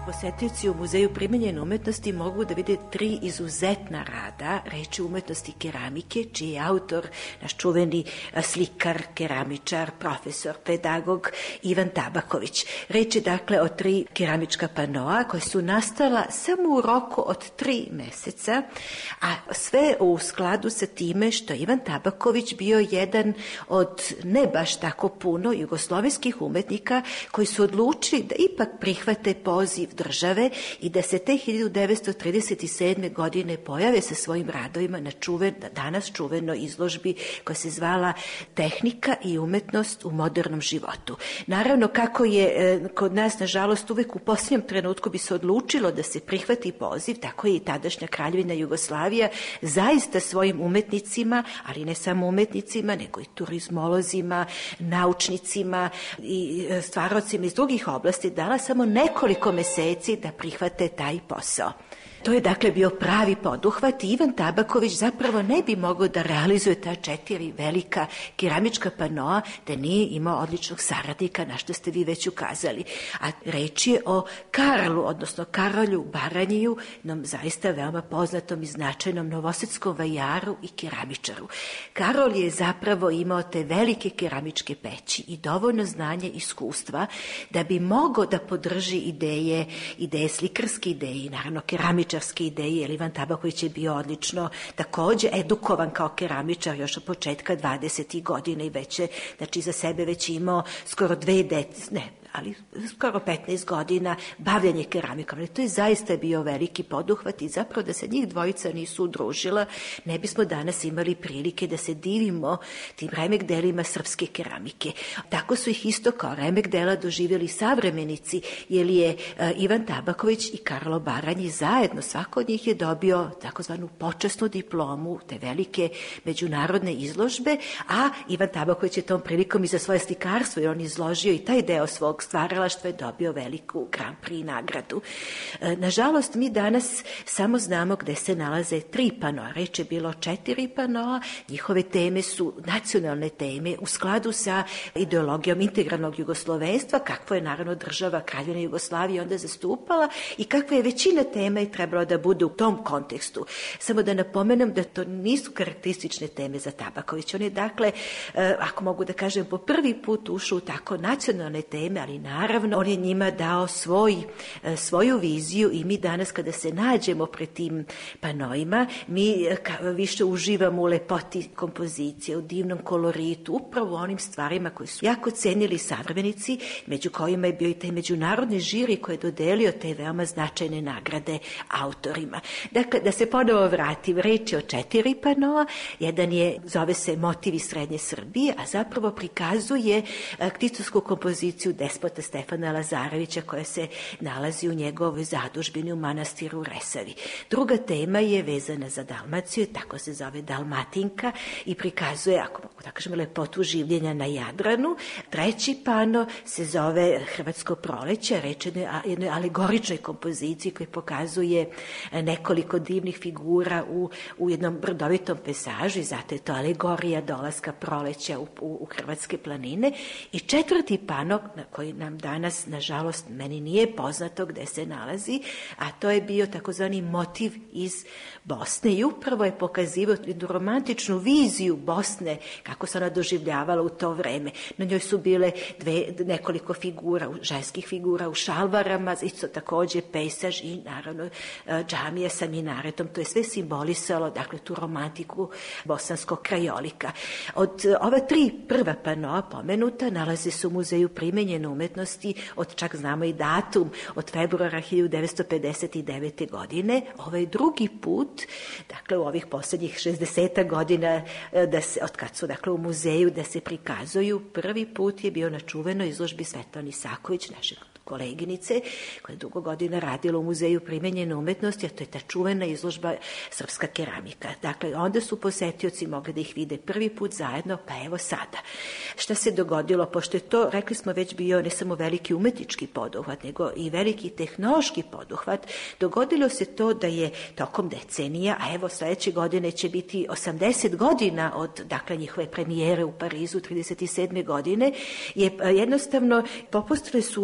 Posetioci u Muzeju primenjene umetnosti mogu da vide tri izuzetna rada, reč je umetnosti keramike, čiji je autor naš čuveni slikar, keramičar, profesor, pedagog Ivan Tabaković. Reč je dakle o tri keramička panoa koje su nastala samo u roku od tri meseca, a sve u skladu sa time što Ivan Tabaković bio jedan od ne baš tako puno jugoslovenskih umetnika koji su odlučili da ipak prihvate poziv države i da se te hiljadu devetsto trideset sedme. godine pojave sa svojim radovima na čuven, danas čuvenoj izložbi koja se zvala Tehnika i umetnost u modernom životu. Naravno, kako je e, kod nas, nažalost, uvek u posljednjem trenutku bi se odlučilo da se prihvati poziv, tako je i tadašnja Kraljevina Jugoslavija zaista svojim umetnicima, ali ne samo umetnicima, nego i turizmolozima, naučnicima i stvarocima iz drugih oblasti dala samo nekoliko meseci da prihvate taj posao. To je dakle bio pravi poduhvat i Ivan Tabaković zapravo ne bi mogao da realizuje ta četiri velika keramička panoa da nije imao odličnog saradnika, na što ste vi već ukazali. A reč je o Karlu, odnosno Karolju Baranjiju, jednom zaista veoma poznatom i značajnom novosetskom vajaru i keramičaru. Karol je zapravo imao te velike keramičke peći i dovoljno znanja i iskustva da bi mogao da podrži ideje, ideje slikarske ideje i naravno keramičarske ideje, jer Ivan Tabaković je bio odlično takođe edukovan kao keramičar još od početka dvadesetih godina i već je, znači za sebe već imao skoro dve dece, ne, ali skoro petnaest godina bavljanje keramikom. Ali to je zaista bio veliki poduhvat i zapravo da se njih dvojica nisu udružila, ne bismo danas imali prilike da se divimo tim remek delima srpske keramike. Tako su ih isto kao remek dela doživjeli savremenici, jer je uh, Ivan Tabaković i Karlo Baranji zajedno, svako od njih je dobio takozvanu počasnu diplomu, te velike međunarodne izložbe, a Ivan Tabaković je tom prilikom i za svoje slikarstvo, jer on izložio i taj deo svog stvaralaštva je dobio veliku Grand Prix nagradu. E, nažalost, mi danas samo znamo gde se nalaze tri panoa. Reč je bilo četiri panoa, njihove teme su nacionalne teme u skladu sa ideologijom integralnog jugoslovenstva, kakvo je naravno država Kraljevina Jugoslavije onda zastupala i kakva je većina tema i trebalo da bude u tom kontekstu. Samo da napomenem da to nisu karakteristične teme za Tabaković. On je dakle, e, ako mogu da kažem, po prvi put ušao u tako nacionalne teme, ali naravno on je njima dao svoj, svoju viziju i mi danas kada se nađemo pred tim panoima, mi više uživamo u lepoti kompozicije, u divnom koloritu, upravo onim stvarima koje su jako cenili savremenici, među kojima je bio i taj međunarodni žiri koji je dodelio te veoma značajne nagrade autorima. Dakle, da se ponovo vratim, reč je o četiri panoa, jedan je, zove se Motivi srednje Srbije, a zapravo prikazuje kticovsku kompoziciju Despota Stefana Lazarevića koja se nalazi u njegovoj zadužbini u manastiru u Resavi. Druga tema je vezana za Dalmaciju, tako se zove Dalmatinka i prikazuje, ako mogu da kažem, lepotu življenja na Jadranu. Treći pano se zove Hrvatsko proleće, reč je o jednoj alegoričnoj kompoziciji koji pokazuje nekoliko divnih figura u, u jednom brdovitom pesažu i zato je to alegorija dolaska proleća u, u, u hrvatske planine. I četvrti pano na koji nam danas, nažalost, meni nije poznato gde se nalazi, a to je bio takozvani motiv iz Bosne i upravo je pokazivao jednu romantičnu viziju Bosne, kako se ona doživljavala u to vreme. Na njoj su bile dve, nekoliko figura, ženskih figura u šalvarama, isto takođe pejsaž i naravno džamija sa minaretom. To je sve simbolisalo, dakle, tu romantiku bosanskog krajolika. Od ova tri prva panoa pomenuta nalaze se u Muzeju primenjene umetnosti, od čak znamo i datum, od februara hiljadu devetsto pedeset devete. godine. Ovaj drugi put, dakle u ovih poslednjih šezdeset godina da se, od kad su dakle u muzeju da se prikazuju, prvi put je bio na čuvenoj izložbi Svetlane Isaković, našeg koleginice, koja je dugo godina radila u Muzeju primenjene umetnosti, a to je ta čuvena izložba Srpska keramika. Dakle, onda su posetioci mogli da ih vide prvi put zajedno, pa evo sada. Šta se dogodilo? Pošto je to, rekli smo, već bio ne samo veliki umetnički poduhvat, nego i veliki tehnološki poduhvat, dogodilo se to da je tokom decenija, a evo sledeće godine će biti osamdeset godina od, dakle, njihove premijere u Parizu trideset sedme. godine, je jednostavno popustile su veze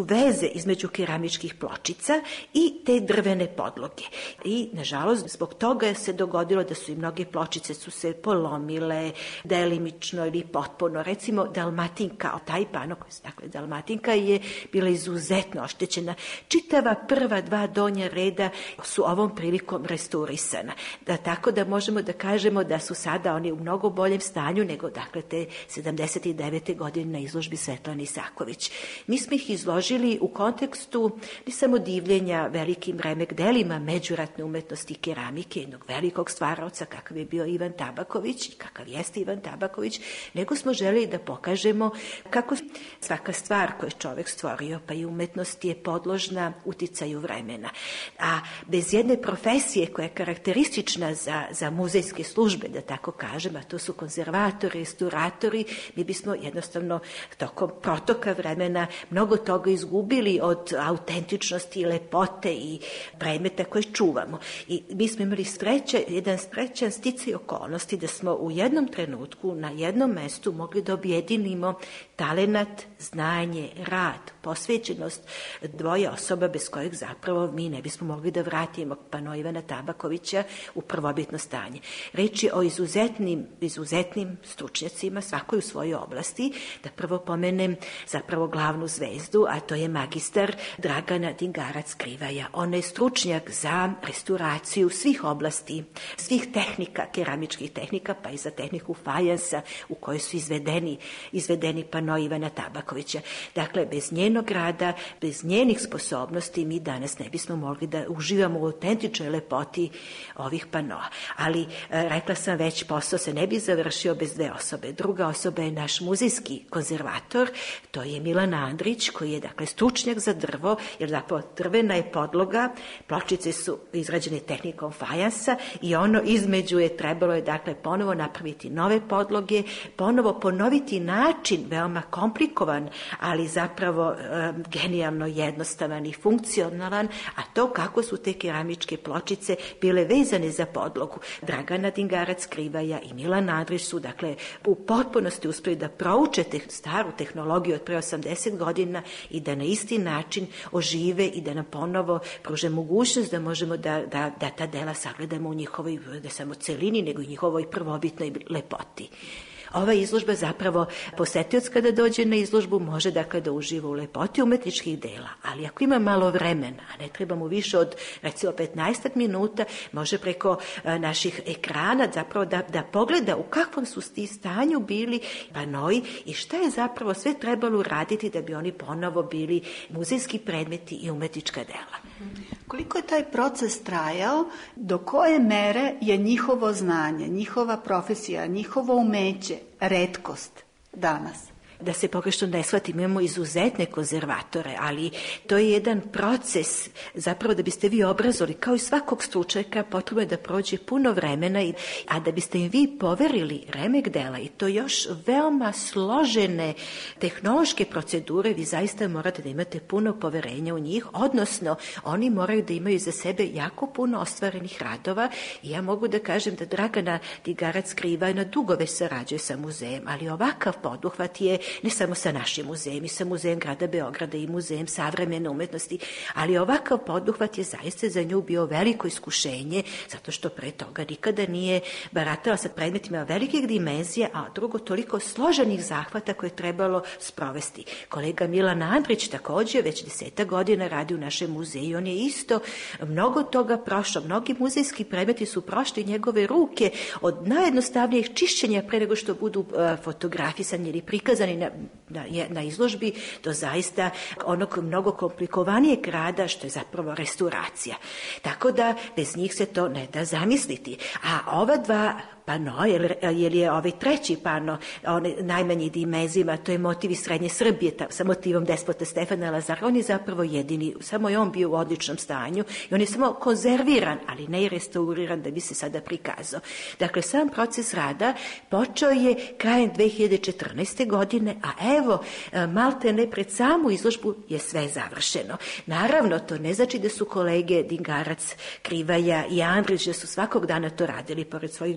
između keramičkih pločica i te drvene podloge. I, nažalost, zbog toga se dogodilo da su i mnoge pločice su se polomile, delimično ili potpuno. Recimo, Dalmatinka, taj pano, dakle, Dalmatinka je bila izuzetno oštećena. Čitava prva dva donja reda su ovom prilikom restaurisana. Da, tako da možemo da kažemo da su sada oni u mnogo boljem stanju nego, dakle, te sedamdeset devete godine na izložbi Svetlane Isaković. Mi smo ih izložili u kontekstu ne samo divljenja velikim remek delima međuratne umetnosti i keramike, jednog velikog stvaraoca kakav je bio Ivan Tabaković i kakav jeste Ivan Tabaković, nego smo želeli da pokažemo kako svaka stvar koju je čovek stvorio, pa i umetnost je podložna uticaju vremena. A bez jedne profesije koja je karakteristična za, za muzejske službe, da tako kažem, a to su konzervatori, restauratori, mi bismo jednostavno tokom protoka vremena mnogo toga izgubili od autentičnosti i lepote i predmeta koje čuvamo. I mi smo imali sreće, jedan srećan sticaj okolnosti da smo u jednom trenutku na jednom mestu mogli da objedinimo talenat, znanje, rad, posvećenost dvoje osoba bez kojeg zapravo mi ne bismo mogli da vratimo pano Ivana Tabakovića u prvobitno stanje. Reč je o izuzetnim, izuzetnim stručnjacima, svakoj u svojoj oblasti. Da prvo pomenem zapravo glavnu zvezdu, a to je magistar Dragana Dingarac Krivaja. Ona je stručnjak za restauraciju svih oblasti, svih tehnika, keramičkih tehnika, pa i za tehniku fajansa u kojoj su izvedeni, izvedeni pano Ivana Tabakovića. Dakle, bez njenog rada, bez njenih sposobnosti mi danas ne bismo mogli da uživamo u autentičnoj lepoti ovih panoa. Ali, rekla sam već, posao se ne bi završio bez dve osobe. Druga osoba je naš muzejski konzervator, to je Milan Andrić, koji je, dakle, stručnjak za drvo, jer zapravo drvena je podloga, pločice su izrađene tehnikom fajansa i ono između je trebalo je, dakle, ponovo napraviti nove podloge, ponovo ponoviti način, veoma komplikovan, ali zapravo e, genijalno jednostavan i funkcionalan, a to kako su te keramičke pločice bile vezane za podlogu. Dragana Dingarac Krivaja i Milan Andrić su, dakle, u potpunosti uspeli da prouče te staru tehnologiju od pre osamdeset godina i da na isti način ožive i da nam ponovo pruže mogućnost da možemo da, da, da ta dela sagledamo u njihovoj, ne samo celini, nego i njihovoj prvobitnoj lepoti. Ova izložba zapravo, posetioc kada dođe na izložbu može, dakle, da uživa u lepoti umetničkih dela, ali ako ima malo vremena, a ne treba mu više od recimo petnaest minuta, može preko a, naših ekrana zapravo da, da pogleda u kakvom su ti stanju bili panoi i šta je zapravo sve trebalo uraditi da bi oni ponovo bili muzejski predmeti i umetnička dela. Koliko je taj proces trajao, do koje mere je njihovo znanje, njihova profesija, njihovo umeće retkost danas? Da se pogrešno ne shvatim, imamo izuzetne konzervatore, ali to je jedan proces, zapravo da biste vi obrazovali, kao i svakog stručnjaka, potrebno je da prođe puno vremena, a da biste im vi poverili remek dela i to još veoma složene tehnološke procedure, vi zaista morate da imate puno poverenja u njih, odnosno oni moraju da imaju za sebe jako puno ostvarenih radova i ja mogu da kažem da Dragana Dingarac Krivaja na dugo već sarađuje sa muzejem, ali ovakav poduhvat je ne samo sa našim muzejem, i sa muzejem grada Beograda i muzejem savremene umetnosti, ali ovakav poduhvat je zaista za nju bio veliko iskušenje, zato što pre toga nikada nije baratala sa predmetima velikih dimenzija, a drugo toliko složenih zahvata koje je trebalo sprovesti. Kolega Milan Andrić takođe već deseta godina radi u našem muzeju, on je isto mnogo toga prošao, mnogi muzejski predmeti su prošli njegove ruke od najjednostavnijih čišćenja pre nego što budu uh, fotografisani ili prikazani na, na, na izložbi do zaista onog mnogo komplikovanijeg rada što je zapravo restauracija. Tako da bez njih se to ne da zamisliti. A ova dva pano, jer, jer je ovaj treći pano, on najmanji dimenzijima, to je motiv iz Srednje Srbije, ta, sa motivom despota Stefana Lazara, on je zapravo jedini, samo je on bio u odličnom stanju i on je samo konzerviran, ali ne i restauriran da bi se sada prikazao. Dakle, sam proces rada počeo je krajem dve hiljade četrnaeste. godine, a evo, malte ne pred samu izložbu je sve završeno. Naravno, to ne znači da su kolege Dingarac, Krivaja i Andrić, da su svakog dana to radili, pored svojih drugih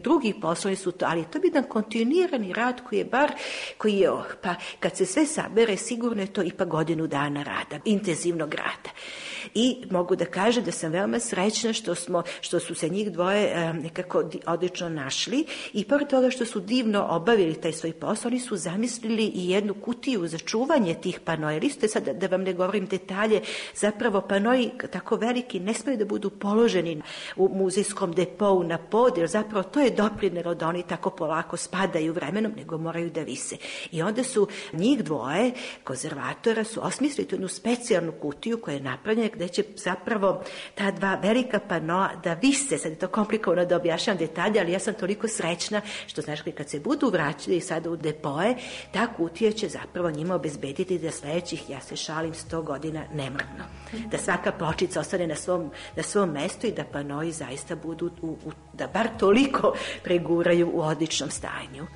poslovi su to, ali to bi jedan kontinuirani rad koji je bar, koji je, oh, pa kad se sve sabere, sigurno je to ipak godinu dana rada, intenzivnog rada. I mogu da kažem da sam veoma srećna što, smo, što su se njih dvoje nekako odlično našli i pored toga što su divno obavili taj svoj posao, oni su zamislili i jednu kutiju za čuvanje tih panoja. Isto je sad, da vam ne govorim detalje, zapravo panoji tako veliki ne smiju da budu položeni u muzejskom depou na pod, jer zapravo to je doprinelo da oni tako polako spadaju vremenom, nego moraju da vise. I onda su njih dvoje, konzervatora, su osmislili jednu specijalnu kutiju koja je napravljena gde će zapravo ta dva velika panoa da vise. Sad je to komplikovano da objašnjam detalje, ali ja sam toliko srećna što, znaš, kad se budu vraćali sada u depoje, ta kutija će zapravo njima obezbediti da sledećih, ja se šalim, sto godina ne mrknu. Da svaka pločica ostane na svom, na svom mestu i da panoji zaista budu, u, u, da bar toliko preguraju u odličnom stanju.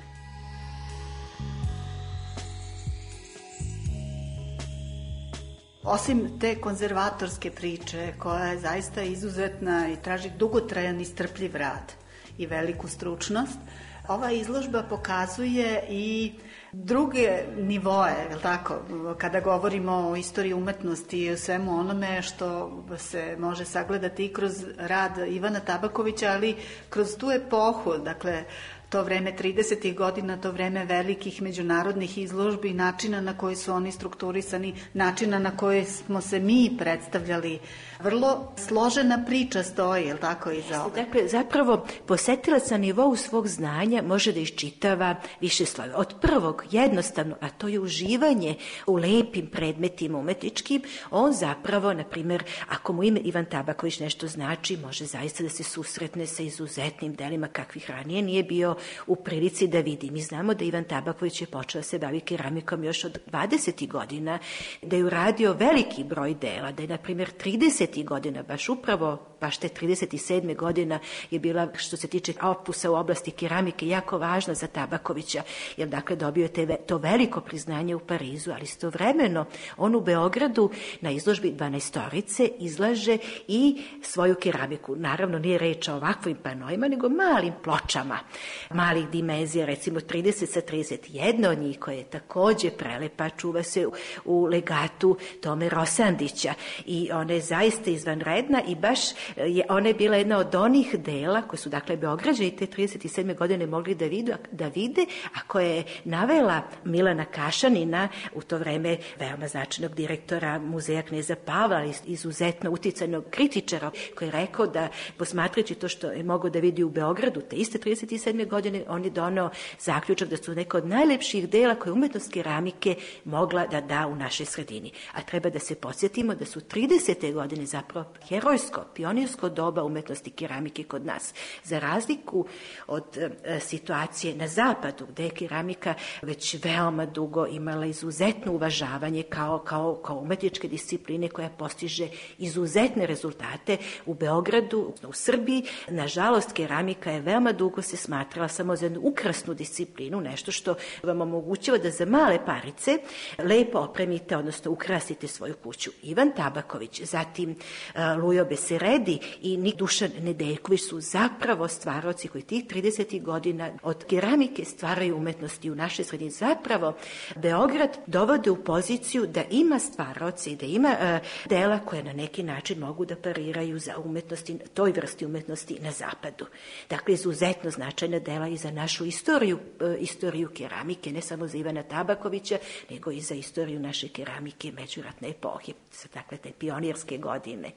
Osim te konzervatorske priče, koja je zaista izuzetna i traži dugotrajan i strpljiv rad i veliku stručnost, ova izložba pokazuje i druge nivoe, je li tako, kada govorimo o istoriji umetnosti i o svemu onome što se može sagledati i kroz rad Ivana Tabakovića, ali kroz tu epohu, dakle, to vreme tridesetih godina, to vreme velikih međunarodnih izložbi, načina na koji su oni strukturisani, načina na koji smo se mi predstavljali. Vrlo složena priča stoji, je li tako, iza ovoga? Dakle, zapravo, posetilac na nivou svog znanja može da iščitava više slojeva. Od prvog, jednostavno, a to je uživanje u lepim predmetima umetničkim, on zapravo, na primjer, ako mu ime Ivan Tabaković nešto znači, može zaista da se susretne sa izuzetnim delima kakvih ranije nije bio u prilici da vidi. Mi znamo da Ivan Tabaković je počeo da se bavi keramikom još od dvadesetih godina, da je uradio veliki broj dela, da je, na primjer, tridesetih godina, baš upravo, baš te trideset sedme godina je bila, što se tiče opusa u oblasti keramike, jako važna za Tabakovića, jer dakle dobio je te, to veliko priznanje u Parizu, ali istovremeno on u Beogradu na izložbi dvanaestorice izlaže i svoju keramiku. Naravno, nije reč o ovakvim panojima, nego malim pločama, malih dimenzija, recimo trideset sa trideset. Jedna od njih koja je takođe prelepa, čuva se u legatu Tome Rosandića i ona je zaista izvanredna i baš je, ona je bila jedna od onih dela koje su, dakle, Beograđani te trideset sedme godine mogli da, vidu, da vide, a koje je navela Milana Kašanina, u to vreme veoma značajnog direktora Muzeja Kneza Pavla, izuzetno uticajnog kritičara, koji je rekao da, posmatrajući to što je mogao da vidi u Beogradu te iste trideset sedme godine, on je doneo zaključak da su neka od najlepših dela koje umetnost keramike mogla da da u našoj sredini. A treba da se podsjetimo da su tridesete godine zapravo herojsko, pionirsko doba umetnosti keramike kod nas. Za razliku od e, situacije na zapadu, gde je keramika već veoma dugo imala izuzetno uvažavanje kao, kao, kao umetničke discipline koja postiže izuzetne rezultate u Beogradu, u Srbiji. Nažalost, keramika je veoma dugo se smatrala samo za jednu ukrasnu disciplinu, nešto što vam omogućava da za male parice lepo opremite, odnosno ukrasite svoju kuću. Ivan Tabaković, zatim Lujo Beseredi i Nik Dušan Nedeljković su zapravo stvaraoci koji tih tridesetih godina od keramike stvaraju umetnosti u našoj sredini. Zapravo, Beograd dovode u poziciju da ima stvaraoci i da ima uh, dela koje na neki način mogu da pariraju za umetnosti, toj vrsti umetnosti na zapadu. Dakle, izuzetno značajna dela i za našu istoriju, uh, istoriju keramike, ne samo za Ivana Tabakovića, nego i za istoriju naše keramike međuratne epohe, dakle, te pionirske godine.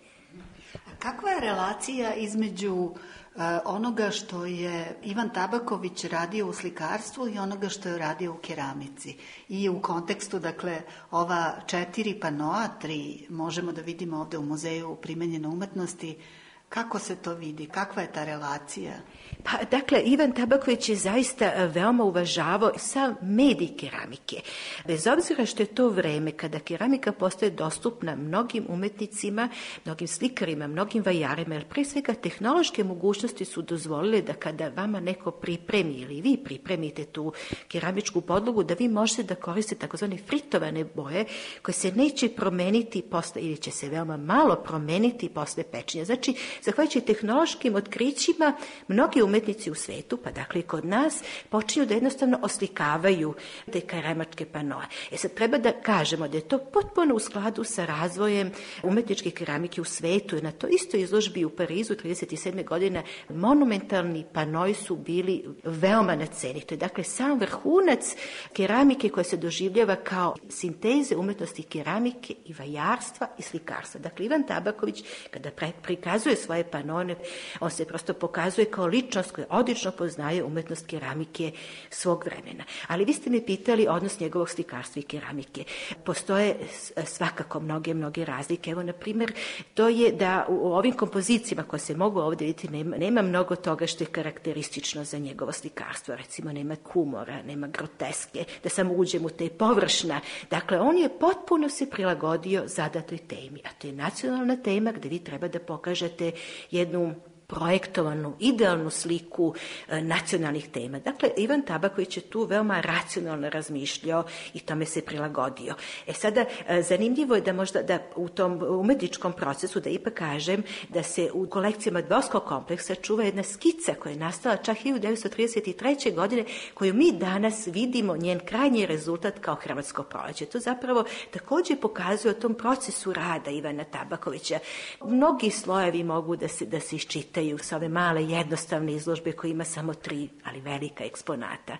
Kakva je relacija između uh, onoga što je Ivan Tabaković radio u slikarstvu i onoga što je radio u keramici? I u kontekstu, dakle, ova četiri panoa, tri možemo da vidimo ovde u Muzeju primenjene umetnosti, kako se to vidi? Kakva je ta relacija? Pa, dakle, Ivan Tabaković je zaista veoma uvažavao sam medij keramike. Bez obzira što je to vreme kada keramika postaje dostupna mnogim umetnicima, mnogim slikarima, mnogim vajarima, jer pre svega tehnološke mogućnosti su dozvolile da kada vama neko pripremi ili vi pripremite tu keramičku podlogu, da vi možete da koristite takozvane fritovane boje koje se neće promeniti posle, ili će se veoma malo promeniti posle pečenja. Znači, zahvaljujući tehnološkim otkrićima, mnogi umetnici u svetu, pa dakle i kod nas, počinju da jednostavno oslikavaju te keramičke panoe. E sad treba da kažemo da je to potpuno u skladu sa razvojem umetničke keramike u svetu. Na to isto izložbi u Parizu trideset sedme godine monumentalni panoi su bili veoma na ceni. To je dakle sam vrhunac keramike koja se doživljava kao sinteze umetnosti keramike i vajarstva i slikarstva. Dakle, Ivan Tabaković, kada prikazuje svoje panone, on se prosto pokazuje kao ličnost koja odlično poznaje umetnost keramike svog vremena. Ali vi ste me pitali odnos njegovog slikarstva i keramike. Postoje svakako mnoge, mnoge razlike. Evo, na primjer, to je da u ovim kompozicijama koje se mogu ovdje vidjeti nema, nema mnogo toga što je karakteristično za njegovo slikarstvo. Recimo, nema humora, nema groteske, da samo uđem u te površna. Dakle, on je potpuno se prilagodio zadatoj temi, a to je nacionalna tema gde vi treba da pokažete jednu projektovanu, idealnu sliku e, nacionalnih tema. Dakle, Ivan Tabaković je tu veoma racionalno razmišljao i tome se prilagodio. E sada, e, zanimljivo je da možda da u tom umetničkom procesu, da ipak kažem, da se u kolekcijama Dvorskog kompleksa čuva jedna skica koja je nastala čak hiljadu devetsto trideset treće. godine, koju mi danas vidimo njen krajnji rezultat kao Hrvatsko proleće. To zapravo takođe pokazuje o tom procesu rada Ivana Tabakovića. Mnogi slojevi mogu da se, da se iščitaju sa ove male jednostavne izložbe koja ima samo tri, ali velika eksponata.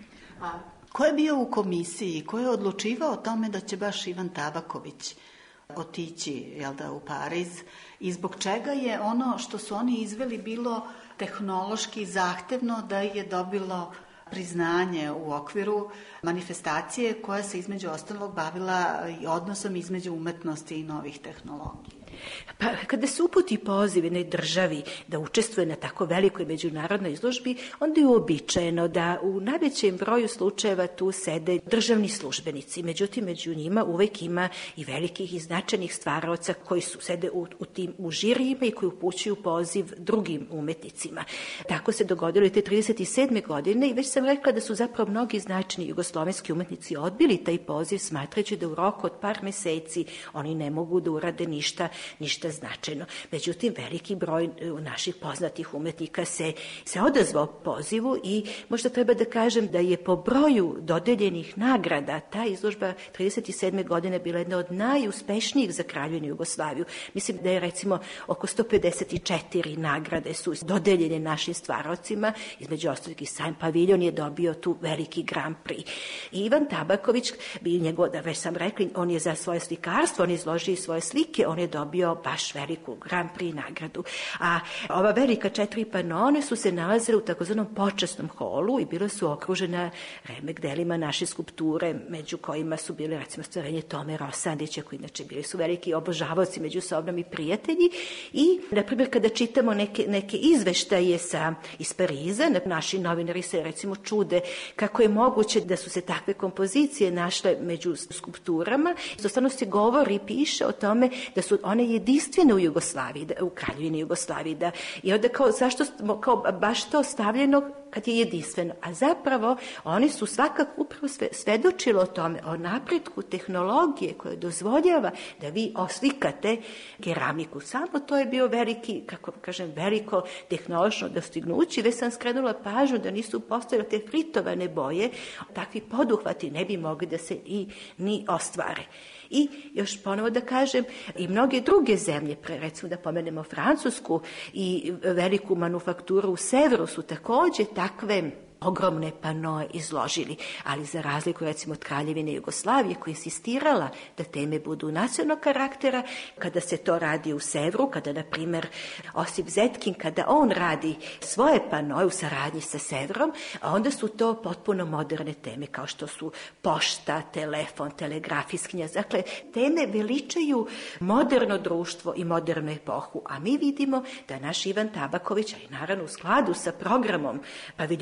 A ko je bio u komisiji? Ko je odlučivao o tome da će baš Ivan Tabaković otići, jel da, u Pariz? I zbog čega je ono što su oni izveli bilo tehnološki zahtevno da je dobilo priznanje u okviru manifestacije koja se između ostalog bavila i odnosom između umetnosti i novih tehnologija? Pa kada se uputi poziv jednoj državi da učestvuje na tako velikoj međunarodnoj izložbi, onda je uobičajeno da u najvećem broju slučajeva tu sede državni službenici. Međutim, među njima uvek ima i velikih i značajnih stvaraoca koji su sede u, u tim u žirijima i koji upućuju poziv drugim umetnicima. Tako se dogodilo i te trideset sedme. godine i već sam rekla da su zapravo mnogi značajni jugoslovenski umetnici odbili taj poziv smatrajući da u roku od par meseci oni ne mogu da urade ništa ništa značajno. Međutim, veliki broj naših poznatih umetnika se, se odazvao pozivu i možda treba da kažem da je po broju dodeljenih nagrada ta izložba trideset sedme. godine bila jedna od najuspešnijih za Kraljevinu Jugoslaviju. Mislim da je recimo oko sto pedeset četiri nagrade su dodeljene našim stvarocima, između ostalih i sam paviljon je dobio tu veliki Grand Prix. I Ivan Tabaković, bi njegov, da već sam rekli, on je za svoje slikarstvo, on je izložio svoje slike, on je dobio baš veliku Grand Prix nagradu. A ova velika četiri panone su se nalazile u takozvanom počasnom holu i bile su okružena remek delima naše skulpture, među kojima su bile recimo stvarenje Tome Rosandića, koji inače bili su veliki obožavaoci međusobnom i prijatelji. I, na primjer, kada čitamo neke, neke izveštaje sa, iz Pariza, naši novinari se recimo čude kako je moguće da su se takve kompozicije našle među skulpturama. Jednostavno se govori i piše o tome da su one jedinstvene u Jugoslaviji, da, u Kraljevini Jugoslaviji. Da, I onda kao, zašto kao, baš to stavljeno kad je jedinstveno? A zapravo oni su svakako upravo sve, svedočilo o tome, o napretku tehnologije koja dozvoljava da vi oslikate keramiku. Samo to je bio veliki, kako kažem, veliko tehnološko dostignuće. Već sam skrenula pažnju da nisu postavile te fritovane boje, takvi poduhvati ne bi mogli da se i ni ostvare. I još ponovo da kažem, i mnoge druge zemlje, pre, recimo da pomenemo Francusku i veliku manufakturu u severu su takođe takve ogromne panoe izložili, ali za razliku recimo od Kraljevine Jugoslavije koja je insistirala da teme budu nacionalnog karaktera, kada se to radi u severu, kada na primjer Osip Zetkin, kada on radi svoje panoe u saradnji sa severom, a onda su to potpuno moderne teme kao što su pošta, telefon, telegrafiskinja, dakle teme veličaju moderno društvo i modernu epohu, a mi vidimo da naš Ivan Tabaković, a i naravno u skladu sa programom paviljona Kraljevine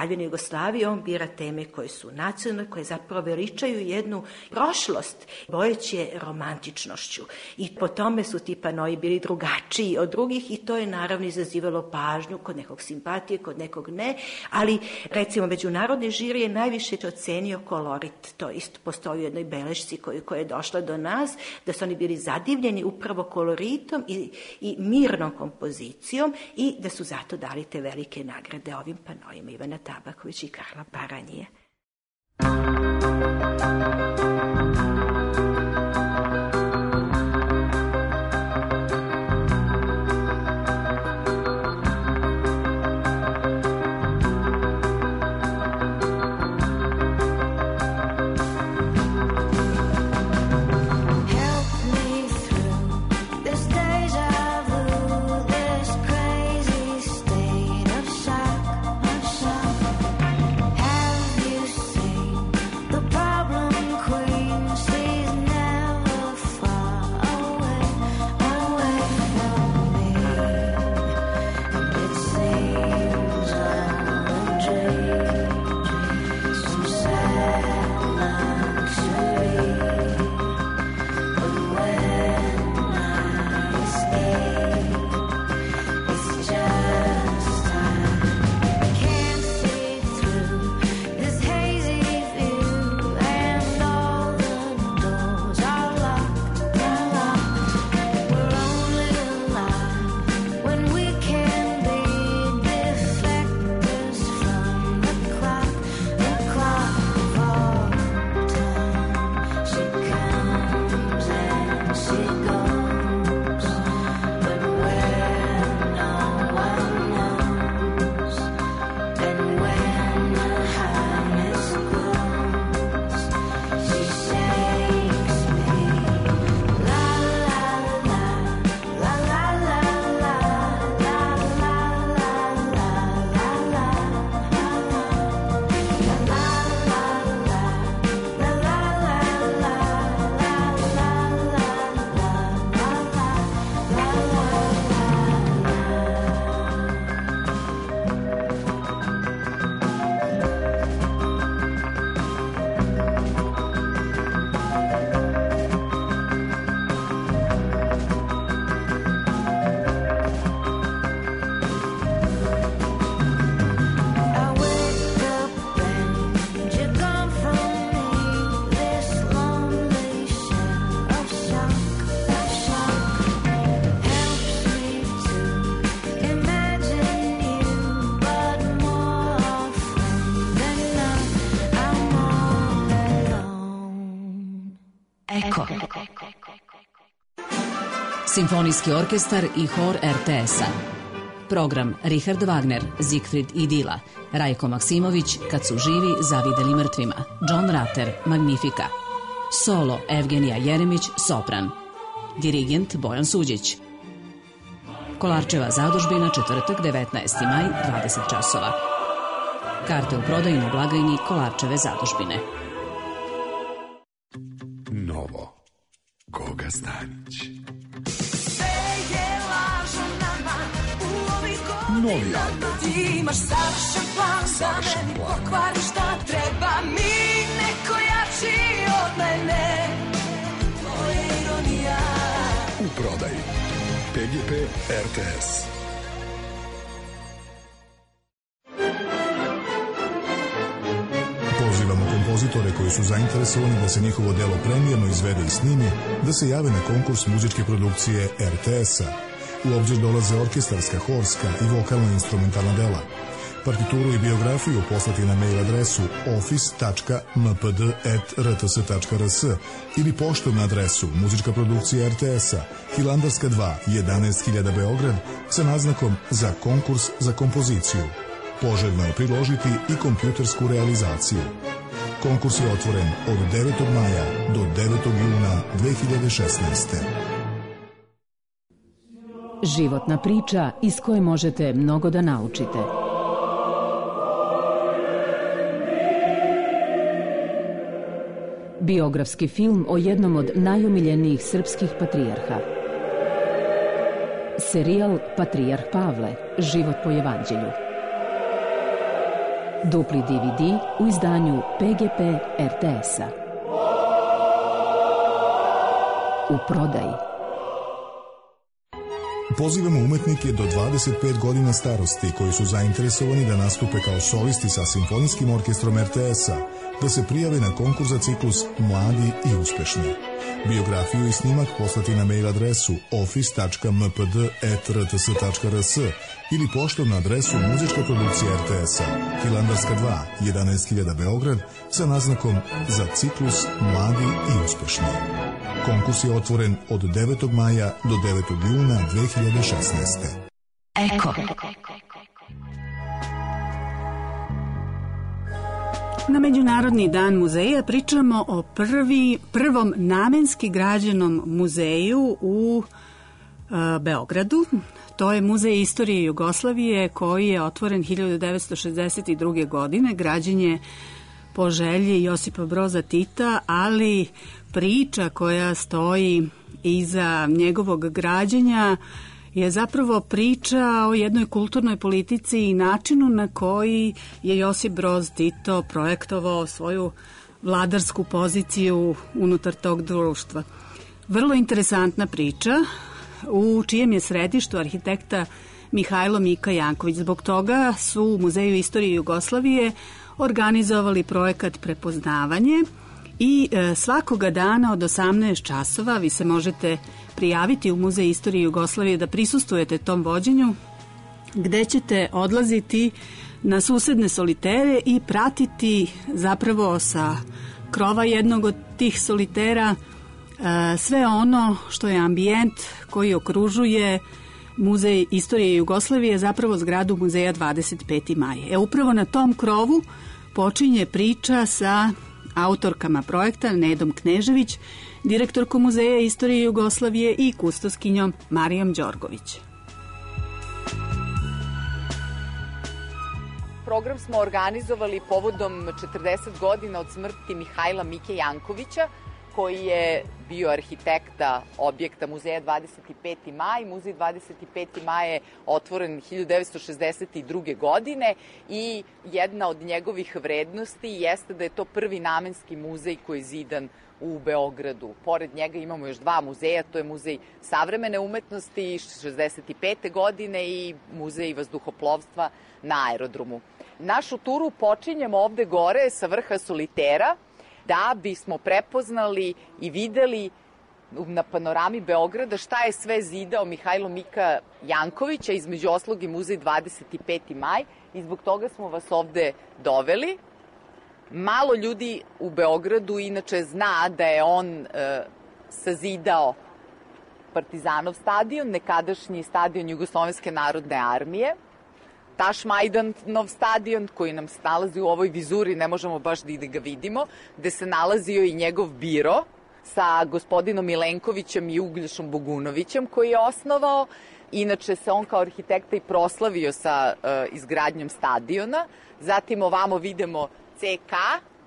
Kraljevine Jugoslavije, on bira teme koje su nacionalne, koje zapravo veličaju jednu prošlost, bojeći je romantičnošću. I po tome su ti panoi bili drugačiji od drugih i to je naravno izazivalo pažnju, kod nekog simpatije, kod nekog ne, ali recimo međunarodni žiri je najviše ocenio kolorit. To isto postoji u jednoj belešci koju, koja je došla do nas, da su oni bili zadivljeni upravo koloritom i, i mirnom kompozicijom i da su zato dali te velike nagrade ovim panojima Ivana Tabakovića i Karla Paranije. Simfonijski orkestar i hor er te es-a. Program Richard Wagner, Siegfried i Dila, Rajko Maksimović, Kad su živi zavideli mrtvima, John Ratter, Magnifica. Solo Evgenija Jeremić, sopran. Dirigent Bojan Suđić. Kolarčeva zadužbina, četvrtak, devetnaesti maj, dvadeset časova. Karte u prodaju na blagajni Kolarčeve zadužbine. Novo. Goga Stanić. Novi album. Ti imaš savršen plan, savršen da meni plan. pokvari šta treba mi, neko jači od mene. To je ironija. U prodaji P G P er te es. Pozivamo kompozitore koji su zainteresovani da se njihovo delo premijerno izvede i snimi, da se jave na konkurs muzičke produkcije er te es-a. U obzir dolaze orkestarska, horska i vokalno-instrumentalna dela. Partituru i biografiju poslati na mail adresu office tačka m p d at r t s tačka r s ili poštom na adresu Muzička produkcija er te es-a, Hilandarska dva, jedanaest hiljada Beograd, sa naznakom za konkurs za kompoziciju. Poželjno je priložiti i kompjutersku realizaciju. Konkurs je otvoren od devetog maja do devetog juna dve hiljade šesnaeste. Životna priča iz koje možete mnogo da naučite. Biografski film o jednom od najomiljenijih srpskih patrijarha. Serijal Patrijarh Pavle, život po evanđelju. Dupli D V D u izdanju P G P R T S-a. U prodaji. Pozivamo umetnike do dvadeset pet godina starosti koji su zainteresovani da nastupe kao solisti sa Simfonijskim orkestrom R T S-a, da se prijave na konkurs za ciklus Mladi i uspešni. Biografiju i snimak poslati na mail adresu office tačka m p d at r t s tačka r s ili poštom na adresu Muzička produkcija R T S-a, Hilandarska dva, jedanaest hiljada Beograd, sa naznakom za ciklus Mladi i uspešni. Konkurs je otvoren od devetog maja do devetog juna dve hiljade šesnaeste. Eko. Na Međunarodni dan muzeja pričamo o prvi, prvom namenski građenom muzeju u e, Beogradu. To je Muzej istorije Jugoslavije koji je otvoren hiljadu devetsto šezdeset druge. godine. Građen je po želji Josipa Broza Tita, ali priča koja stoji iza njegovog građenja je zapravo priča o jednoj kulturnoj politici i načinu na koji je Josip Broz Tito projektovao svoju vladarsku poziciju unutar tog društva. Vrlo interesantna priča u čijem je središtu arhitekta Mihajlo Mika Janković. Zbog toga su u Muzeju istorije Jugoslavije organizovali projekat Prepoznavanje i e, svakoga dana od osamnaest časova vi se možete prijaviti u Muzej istorije Jugoslavije da prisustvujete tom vođenju, gde ćete odlaziti na susedne solitere i pratiti zapravo sa krova jednog od tih solitera e, sve ono što je ambijent koji okružuje Muzej istorije Jugoslavije, zapravo zgradu muzeja dvadeset peti maj. E upravo na tom krovu počinje priča sa autorkama projekta Nedom Knežević, direktorkom Muzeja istorije Jugoslavije i kustoskinjom Marijom Đorgović. Program smo organizovali povodom četrdeset godina od smrti Mihajla Mike Jankovića, koji je bio arhitekta objekta Muzeja dvadeset peti maj. Muzej dvadeset peti maj je otvoren hiljadu devetsto šezdeset druge. godine i jedna od njegovih vrednosti jeste da je to prvi namenski muzej koji je zidan u Beogradu. Pored njega imamo još dva muzeja, to je Muzej savremene umetnosti iz šezdeset pete. godine i Muzej vazduhoplovstva na aerodromu. Našu turu počinjemo ovde gore sa vrha solitera, da bismo prepoznali i videli na panorami Beograda šta je sve zidao Mihajlo Mika Janković, a između oslog i Muzej dvadeset peti maj, i zbog toga smo vas ovde doveli. Malo ljudi u Beogradu inače zna da je on e, sazidao Partizanov stadion, nekadašnji stadion Jugoslovenske narodne armije, Tašmajdanov stadion koji nam se nalazi u ovoj vizuri, ne možemo baš da ga vidimo, gde se nalazio i njegov biro sa gospodinom Milenkovićem i Uglješom Bogunovićem koji je osnovao. Inače se on kao arhitekta i proslavio sa uh, izgradnjom stadiona. Zatim ovamo vidimo C K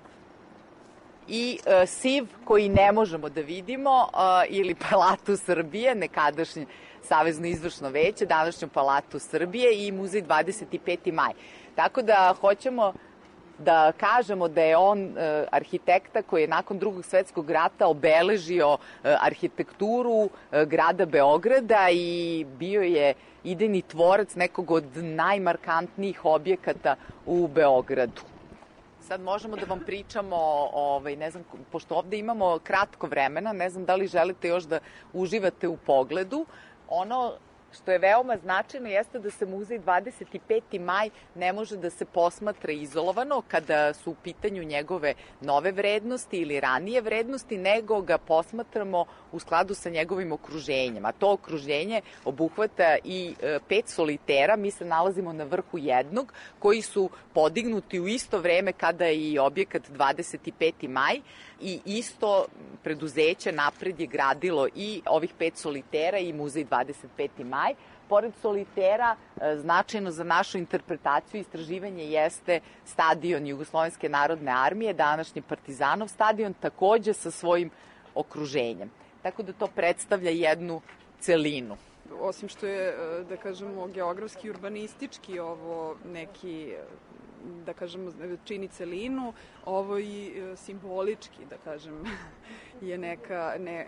i uh, S I V koji ne možemo da vidimo, uh, ili Palatu Srbije, nekadašnji Savezno izvršno veće, današnju Palatu Srbije i Muzej dvadeset peti maj. Tako da hoćemo da kažemo da je on e, arhitekta koji je nakon drugog svetskog rata obeležio e, arhitekturu e, grada Beograda i bio je idejni tvorac nekog od najmarkantnijih objekata u Beogradu. Sad možemo da vam pričamo, ovaj, ne znam, pošto ovde imamo kratko vremena, ne znam da li želite još da uživate u pogledu. Ono što je veoma značajno jeste da se Muzej dvadeset peti maj ne može da se posmatra izolovano kada su u pitanju njegove nove vrednosti ili ranije vrednosti, nego ga posmatramo u skladu sa njegovim okruženjem. A to okruženje obuhvata i pet solitera, mi se nalazimo na vrhu jednog, koji su podignuti u isto vreme kada je i objekat dvadeset peti maj, i isto preduzeće napred je gradilo i ovih pet solitera i Muzej dvadeset peti maj. Pored solitera, značajno za našu interpretaciju i istraživanje jeste stadion Jugoslovenske narodne armije, današnji Partizanov stadion, takođe sa svojim okruženjem. Tako da to predstavlja jednu celinu. Osim što je, da kažemo, geografski i urbanistički ovo neki da kažemo, čini celinu, ovo i simbolički, da kažem, je neka, ne,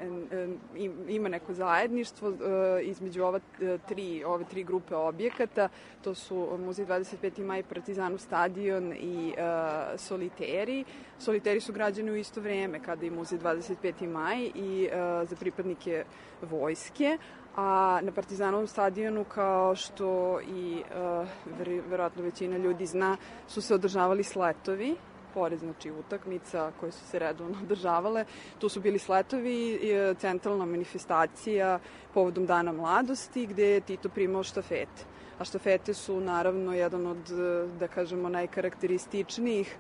ima neko zajedništvo između ova tri, ove tri grupe objekata. To su Muzej dvadeset peti maj, Partizanov stadion i uh, Soliteri. Soliteri su građani u isto vreme kada i Muzej dvadeset peti maj i uh, za pripadnike vojske. A na Partizanovom stadionu, kao što i uh, ver, verovatno većina ljudi zna, su se održavali sletovi, pored znači utakmica koje su se redovno održavale. Tu su bili sletovi i centralna manifestacija povodom Dana mladosti, gde je Tito primao štafete. A štafete su naravno jedan od, da kažemo, najkarakterističnijih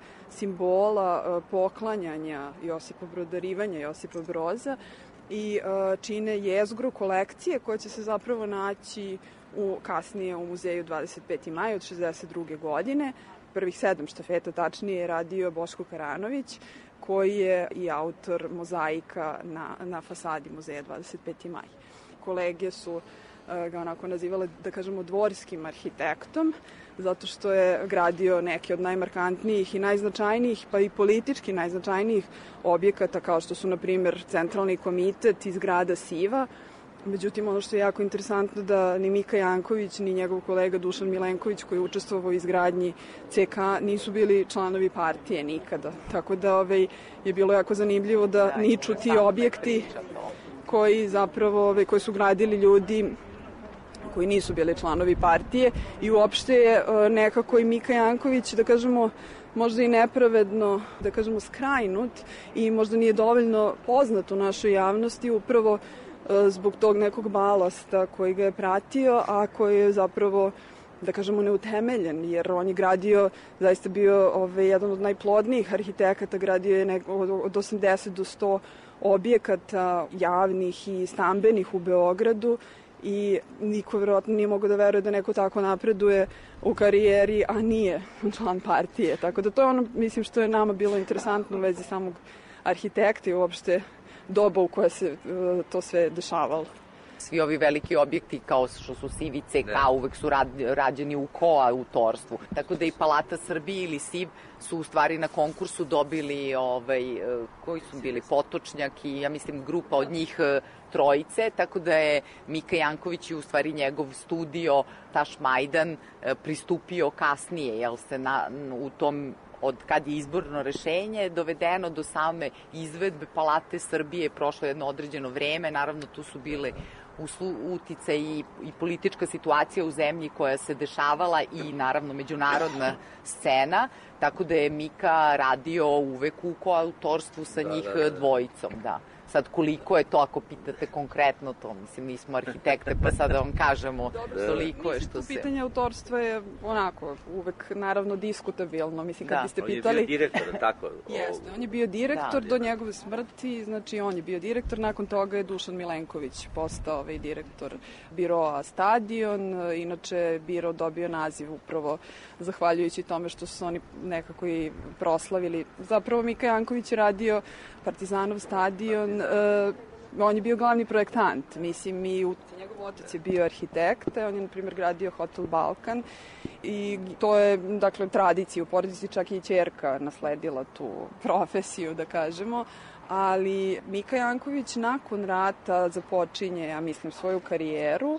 simbola poklanjanja Josipa Brodarivanja, Josipa Broza, i uh, čine jezgru kolekcije koja će se zapravo naći u, kasnije u muzeju dvadeset peti maj od šezdeset druge godine. Prvih sedam štafeta tačnije je radio Boško Karanović, koji je i autor mozaika na, na fasadi muzeja dvadeset peti maj. Kolege su uh, ga onako nazivale, da kažemo, dvorskim arhitektom, zato što je gradio neke od najmarkantnijih i najznačajnijih, pa i politički najznačajnijih objekata, kao što su, na primjer, Centralni komitet iz grada Siva. Međutim, ono što je jako interesantno da ni Mika Janković, ni njegov kolega Dušan Milenković, koji je učestvovao u izgradnji ce ka, nisu bili članovi partije nikada. Tako da ovaj, je bilo jako zanimljivo da, da niču ti objekti koji zapravo, ovaj, koji su gradili ljudi koji nisu bili članovi partije, i uopšte je nekako i Mika Janković, da kažemo, možda i nepravedno, da kažemo, skrajnut i možda nije dovoljno poznat u našoj javnosti upravo zbog tog nekog balasta koji ga je pratio, a koji je zapravo, da kažemo, neutemeljen, jer on je gradio, zaista bio ovaj, jedan od najplodnijih arhitekata, gradio je neko, od osamdeset do sto objekata javnih i stambenih u Beogradu, i niko verovatno nije mogao da veruje da neko tako napreduje u karijeri, a nije član partije. Tako da to je ono, mislim, što je nama bilo interesantno u vezi samog arhitekta i uopšte doba u koje se uh, to sve dešavalo. Svi ovi veliki objekti kao što su Siv i ce ka uvek su rad, rađeni u koautorstvu. Tako da i Palata Srbije ili Siv su u stvari na konkursu dobili ovaj, koji su bili Potočnjak i ja mislim grupa od njih trojice, tako da je Mika Janković i u stvari njegov studio Taš Majdan pristupio kasnije, jel se na, u tom od kad je izborno rešenje dovedeno do same izvedbe Palate Srbije je prošlo jedno određeno vreme. Naravno, tu su bile utice i, i politička situacija u zemlji koja se dešavala i naravno međunarodna scena, tako da je Mika radio uvek u koautorstvu sa njih da, da, da. dvojicom, da. Sad, koliko je to, ako pitate konkretno to, mislim, nismo arhitekte, pa sad da vam kažemo toliko je što se... Pitanje autorstva je onako, uvek naravno diskutabilno, mislim, kad da, biste pitali... on je bio direktor, tako? Jeste, on je bio direktor da, do njegove smrti, znači on je bio direktor, nakon toga je Dušan Milenković postao ovaj direktor biroa Stadion, inače biro dobio naziv upravo zahvaljujući tome što su oni nekako i proslavili. Zapravo Mika Janković je radio Partizanov stadion, uh, on je bio glavni projektant, mislim, i u... njegov otac je bio arhitekt, on je, na primjer, gradio Hotel Balkan i to je, dakle, tradicija u porodici, čak i ćerka nasledila tu profesiju, da kažemo, ali Mika Janković nakon rata započinje, ja mislim, svoju karijeru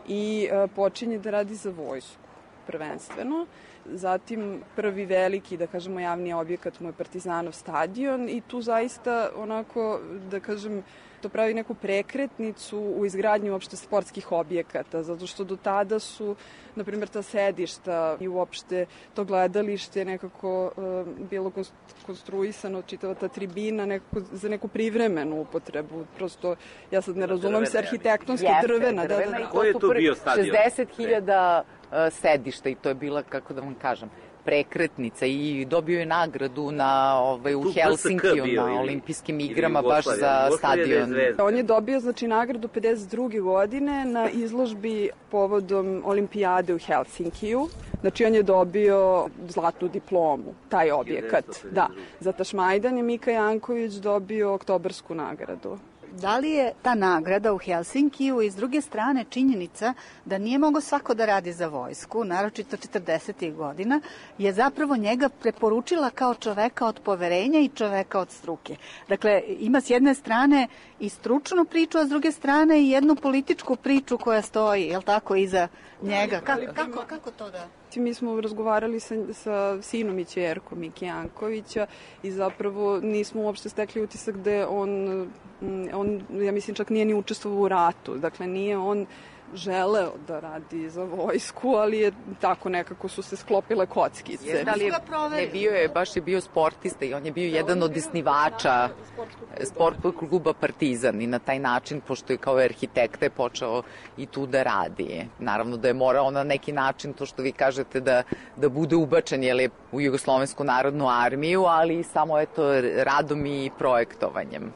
i uh, počinje da radi za vojsku, prvenstveno. Zatim prvi veliki, da kažemo, javni objekat mu je Partizanov stadion i tu zaista onako, da kažem, to pravi neku prekretnicu u izgradnju uopšte sportskih objekata, zato što do tada su, na primjer, ta sedišta i uopšte to gledalište nekako uh, bilo konstruisano, čitava ta tribina nekako, za neku privremenu upotrebu. Prosto, ja sad ne razumem se arhitektonski drvena. drvena da, da, da. Ko je tu bio stadion? šezdeset hiljada sedišta i to je bila, kako da vam kažem, prekretnica i dobio je nagradu na, ovaj, u Helsinkiju na olimpijskim igrama baš za stadion. On je dobio, znači, nagradu pedeset druge godine na izložbi povodom olimpijade u Helsinkiju. Znači, on je dobio zlatnu diplomu, taj objekat. Da, za Tašmajdan je Mika Janković dobio oktobarsku nagradu. Da li je ta nagrada u Helsinkiju i s druge strane činjenica da nije mogo svako da radi za vojsku, naročito četrdesetih godina, je zapravo njega preporučila kao čoveka od poverenja i čoveka od struke. Dakle, ima s jedne strane i stručnu priču, a s druge strane i jednu političku priču koja stoji, je li tako, iza njega. Kako, kako, kako to da... Mi smo razgovarali sa, sa sinom i ćerkom Mike Jankovića i zapravo nismo uopšte stekli utisak da on, on, ja mislim, čak nije ni učestvovao u ratu. Dakle, nije on želeo da radi za vojsku, ali je tako nekako su se sklopile kockice. Jeste, ali je, ne, bio je, baš je bio sportista i on je bio jedan od osnivača sportskog kluba Partizan i na taj način, pošto je kao arhitekta je počeo i tu da radi. Naravno da je morao na neki način, to što vi kažete, da, da bude ubačen, jer je u Jugoslovensku narodnu armiju, ali samo eto radom i projektovanjem.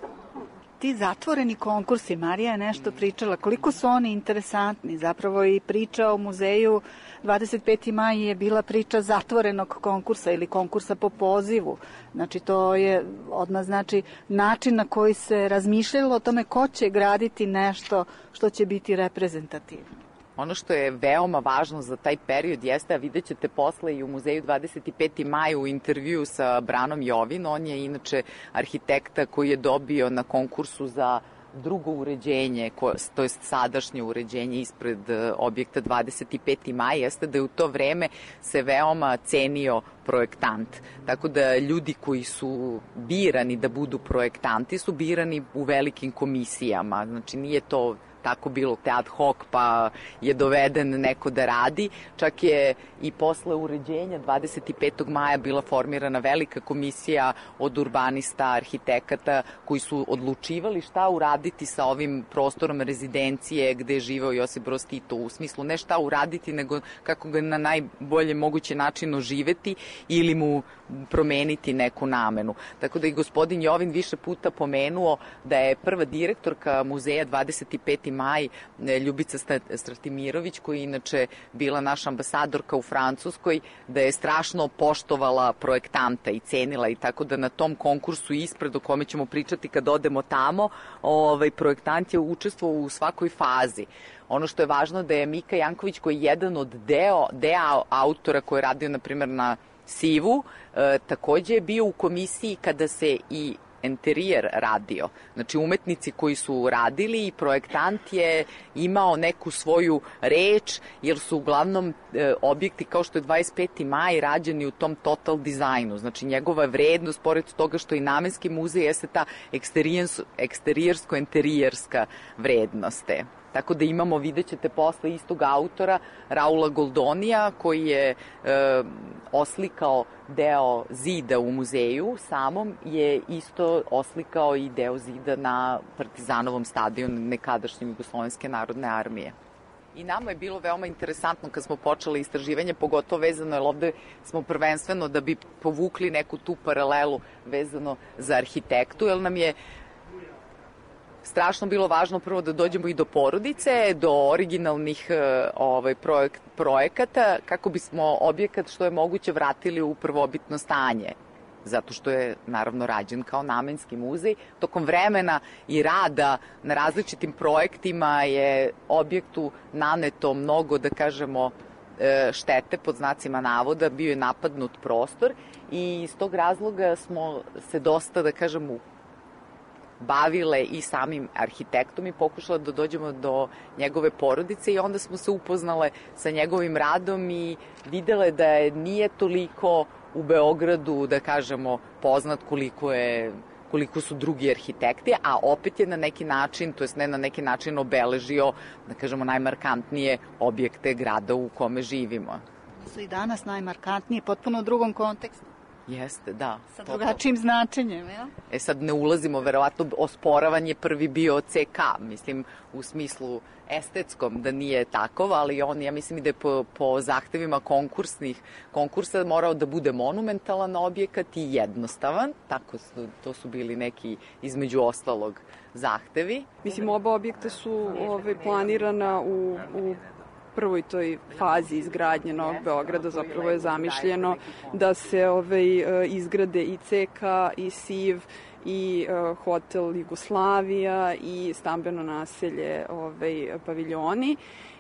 Ti zatvoreni konkursi, Marija je nešto pričala, koliko su oni interesantni, zapravo i priča o muzeju dvadeset peti maj je bila priča zatvorenog konkursa ili konkursa po pozivu. Znači to je odmah znači način na koji se razmišljalo o tome ko će graditi nešto što će biti reprezentativno. Ono što je veoma važno za taj period jeste, a vidjet ćete posle i u muzeju dvadeset peti maj u intervju sa Branom Jovin, on je inače arhitekta koji je dobio na konkursu za drugo uređenje, to je sadašnje uređenje ispred objekta dvadeset peti maj, jeste da je u to vreme se veoma cenio projektant. Tako da ljudi koji su birani da budu projektanti su birani u velikim komisijama, znači nije to tako bilo te ad hoc pa je doveden neko da radi. Čak je i posle uređenja dvadeset petog maja bila formirana velika komisija od urbanista, arhitekata koji su odlučivali šta uraditi sa ovim prostorom rezidencije gde je živeo Josip Broz Tito. U smislu ne šta uraditi, nego kako ga na najbolje moguće način oživeti ili mu promeniti neku namenu. Tako da i gospodin Jovin više puta pomenuo da je prva direktorka muzeja dvadeset peti maj Ljubica Stratimirović, koja je inače bila naša ambasadorka u Francuskoj, da je strašno poštovala projektanta i cenila, i tako da na tom konkursu ispred, o kome ćemo pričati kad odemo tamo, ovaj, projektant je učestvovao u svakoj fazi. Ono što je važno da je Mika Janković, koji je jedan od deo, deo autora koji je radio, na primjer, na Sivu, e, takođe je bio u komisiji kada se i interijer radio. Znači umetnici koji su radili i projektant je imao neku svoju reč, jer su uglavnom e, objekti kao što je dvadeset peti maj rađeni u tom total dizajnu. Znači njegova vrednost, pored toga što i namenski muzej, jeste ta eksterijersko-interijerska vrednost. Tako da imamo, vidjet ćete posle istog autora, Raula Goldonija, koji je e, oslikao deo zida u muzeju samom, je isto oslikao i deo zida na Partizanovom stadionu nekadašnje Jugoslovenske narodne armije. I nama je bilo veoma interesantno kad smo počeli istraživanje, pogotovo vezano, jer ovde smo prvenstveno da bi povukli neku tu paralelu vezano za arhitektu, jer nam je strašno bilo važno prvo da dođemo i do porodice, do originalnih ovaj, projek, projekata, kako bismo objekat što je moguće vratili u prvobitno stanje. Zato što je naravno rađen kao namenski muzej. Tokom vremena i rada na različitim projektima je objektu naneto mnogo, da kažemo, štete pod znacima navoda, bio je napadnut prostor i iz tog razloga smo se dosta, da kažemo, bavile i samim arhitektom i pokušala da dođemo do njegove porodice i onda smo se upoznale sa njegovim radom i videle da je nije toliko u Beogradu, da kažemo, poznat koliko je koliko su drugi arhitekti, a opet je na neki način, to jest ne na neki način obeležio, da kažemo, najmarkantnije objekte grada u kome živimo. Su i danas najmarkantnije, potpuno u drugom kontekstu. Jeste, da. Sa drugačijim značenjem, ja? E sad ne ulazimo, verovatno osporavan je prvi bio C K, mislim u smislu estetskom da nije takov, ali on, ja mislim, da je po, po zahtevima konkursnih konkursa morao da bude monumentalan objekat i jednostavan, tako su, to su bili neki između ostalog zahtevi. Mislim, oba objekta su ove, planirana u, u prvoj toj fazi izgradnje Novog Beograda, zapravo je zamišljeno da se ovaj, izgrade i C K i S I V i uh, hotel Jugoslavija i stambeno naselje ovaj, paviljoni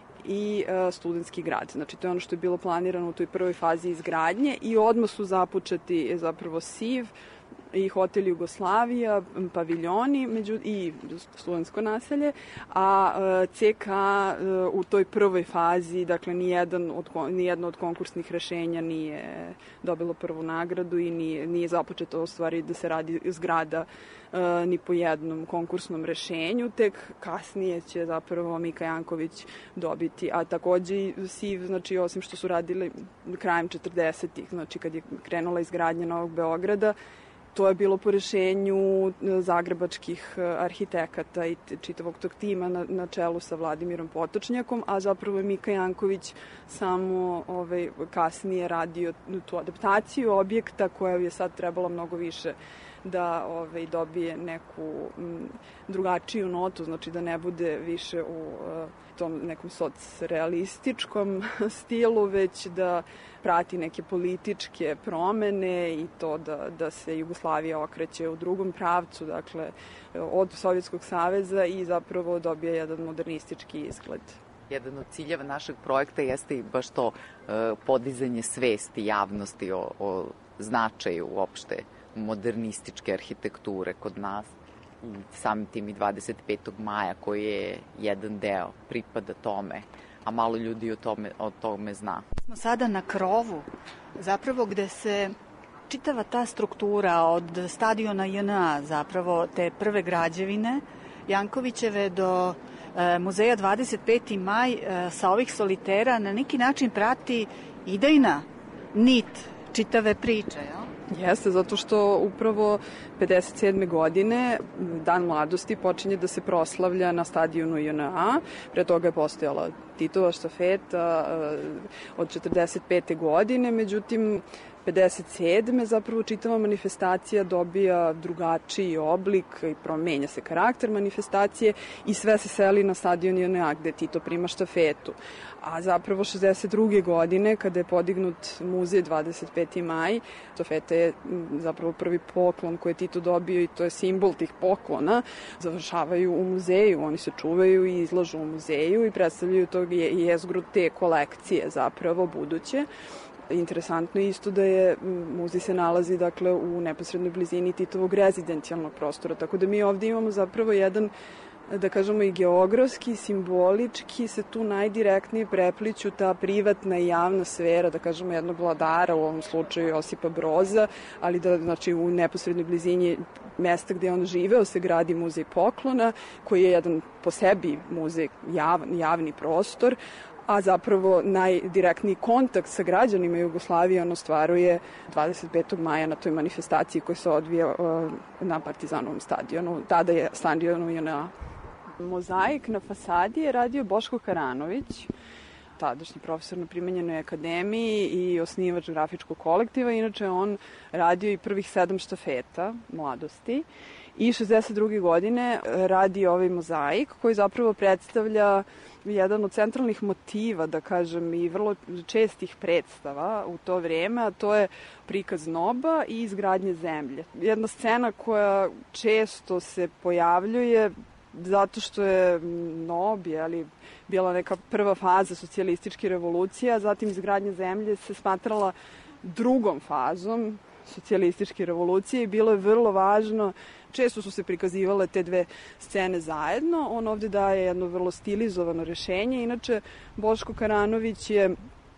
i uh, studentski grad. Znači, to je ono što je bilo planirano u toj prvoj fazi izgradnje i odmah su započeti zapravo S I V i hotel Jugoslavija, paviljoni među, i studentsko naselje, a uh, C K uh, u toj prvoj fazi, dakle, nijedan od, nijedno od konkursnih rešenja nije dobilo prvu nagradu i nije, nije započeto u stvari da se radi zgrada uh, ni po jednom konkursnom rešenju, tek kasnije će zapravo Mika Janković dobiti, a takođe S I V, znači, osim što su radili krajem četrdesetih, znači kad je krenula izgradnja Novog Beograda, to je bilo po rešenju zagrebačkih arhitekata i čitavog tog tima na, na čelu sa Vladimirom Potočnjakom, a zapravo je Mika Janković samo ovaj, kasnije radio tu adaptaciju objekta koja je sad trebala mnogo više da ovaj, dobije neku m, drugačiju notu, znači da ne bude više u uh, tom nekom socrealističkom stilu, već da prati neke političke promene i to da, da se Jugoslavija okreće u drugom pravcu, dakle od Sovjetskog saveza i zapravo dobije jedan modernistički izgled. Jedan od ciljeva našeg projekta jeste i baš to uh, podizanje svesti javnosti o, o značaju uopšte modernističke arhitekture kod nas i samim tim i dvadeset petog maja koji je jedan deo pripada tome, a malo ljudi o tome, o tome zna. Smo sada na krovu, zapravo gde se čitava ta struktura od stadiona J N A, zapravo te prve građevine Jankovićeve do e, muzeja dvadeset peti maj e, sa ovih solitera na neki način prati idejna nit čitave priče, jel? Jeste, zato što upravo pedeset sedme godine, Dan mladosti, počinje da se proslavlja na stadionu J N A. Pre toga je postojala Titova štafeta od četrdeset pete godine, međutim, pedeset sedme zapravo čitava manifestacija dobija drugačiji oblik i promenja se karakter manifestacije i sve se seli na stadion J N A gde Tito prima štafetu. A zapravo šezdeset druge godine kada je podignut muzej dvadeset peti maj, štafeta je zapravo prvi poklon koji je Tito dobio i to je simbol tih poklona, završavaju u muzeju, oni se čuvaju i izlažu u muzeju i predstavljaju tog jezgru te kolekcije zapravo buduće. Interesantno je isto da je muzej se nalazi dakle u neposrednoj blizini Titovog rezidencijalnog prostora, tako da mi ovde imamo zapravo jedan, da kažemo, i geografski, simbolički se tu najdirektnije prepliću ta privatna i javna sfera, da kažemo, jednog vladara, u ovom slučaju Josipa Broza, ali da, znači, u neposrednoj blizini mesta gde on živeo se gradi muzej poklona, koji je jedan po sebi muzej, jav, javni prostor, a zapravo najdirektniji kontakt sa građanima Jugoslavije on ostvaruje dvadeset petog maja na toj manifestaciji koja se odvija uh, na Partizanovom stadionu. Tada je stadion J N A. Mozaik na fasadi je radio Boško Karanović, tadašnji profesor na primenjenoj akademiji i osnivač grafičkog kolektiva. Inače, on radio i prvih sedam štafeta mladosti i šezdeset druge godine radi ovaj mozaik koji zapravo predstavlja jedan od centralnih motiva, da kažem, i vrlo čestih predstava u to vreme, a to je prikaz noba i izgradnje zemlje. Jedna scena koja često se pojavljuje zato što je nob, ali bila neka prva faza socijalističke revolucije, a zatim izgradnja zemlje se smatrala drugom fazom socijalističke revolucije i bilo je vrlo važno. Često su se prikazivale te dve scene zajedno. On ovde daje jedno vrlo stilizovano rešenje. Inače, Boško Karanović je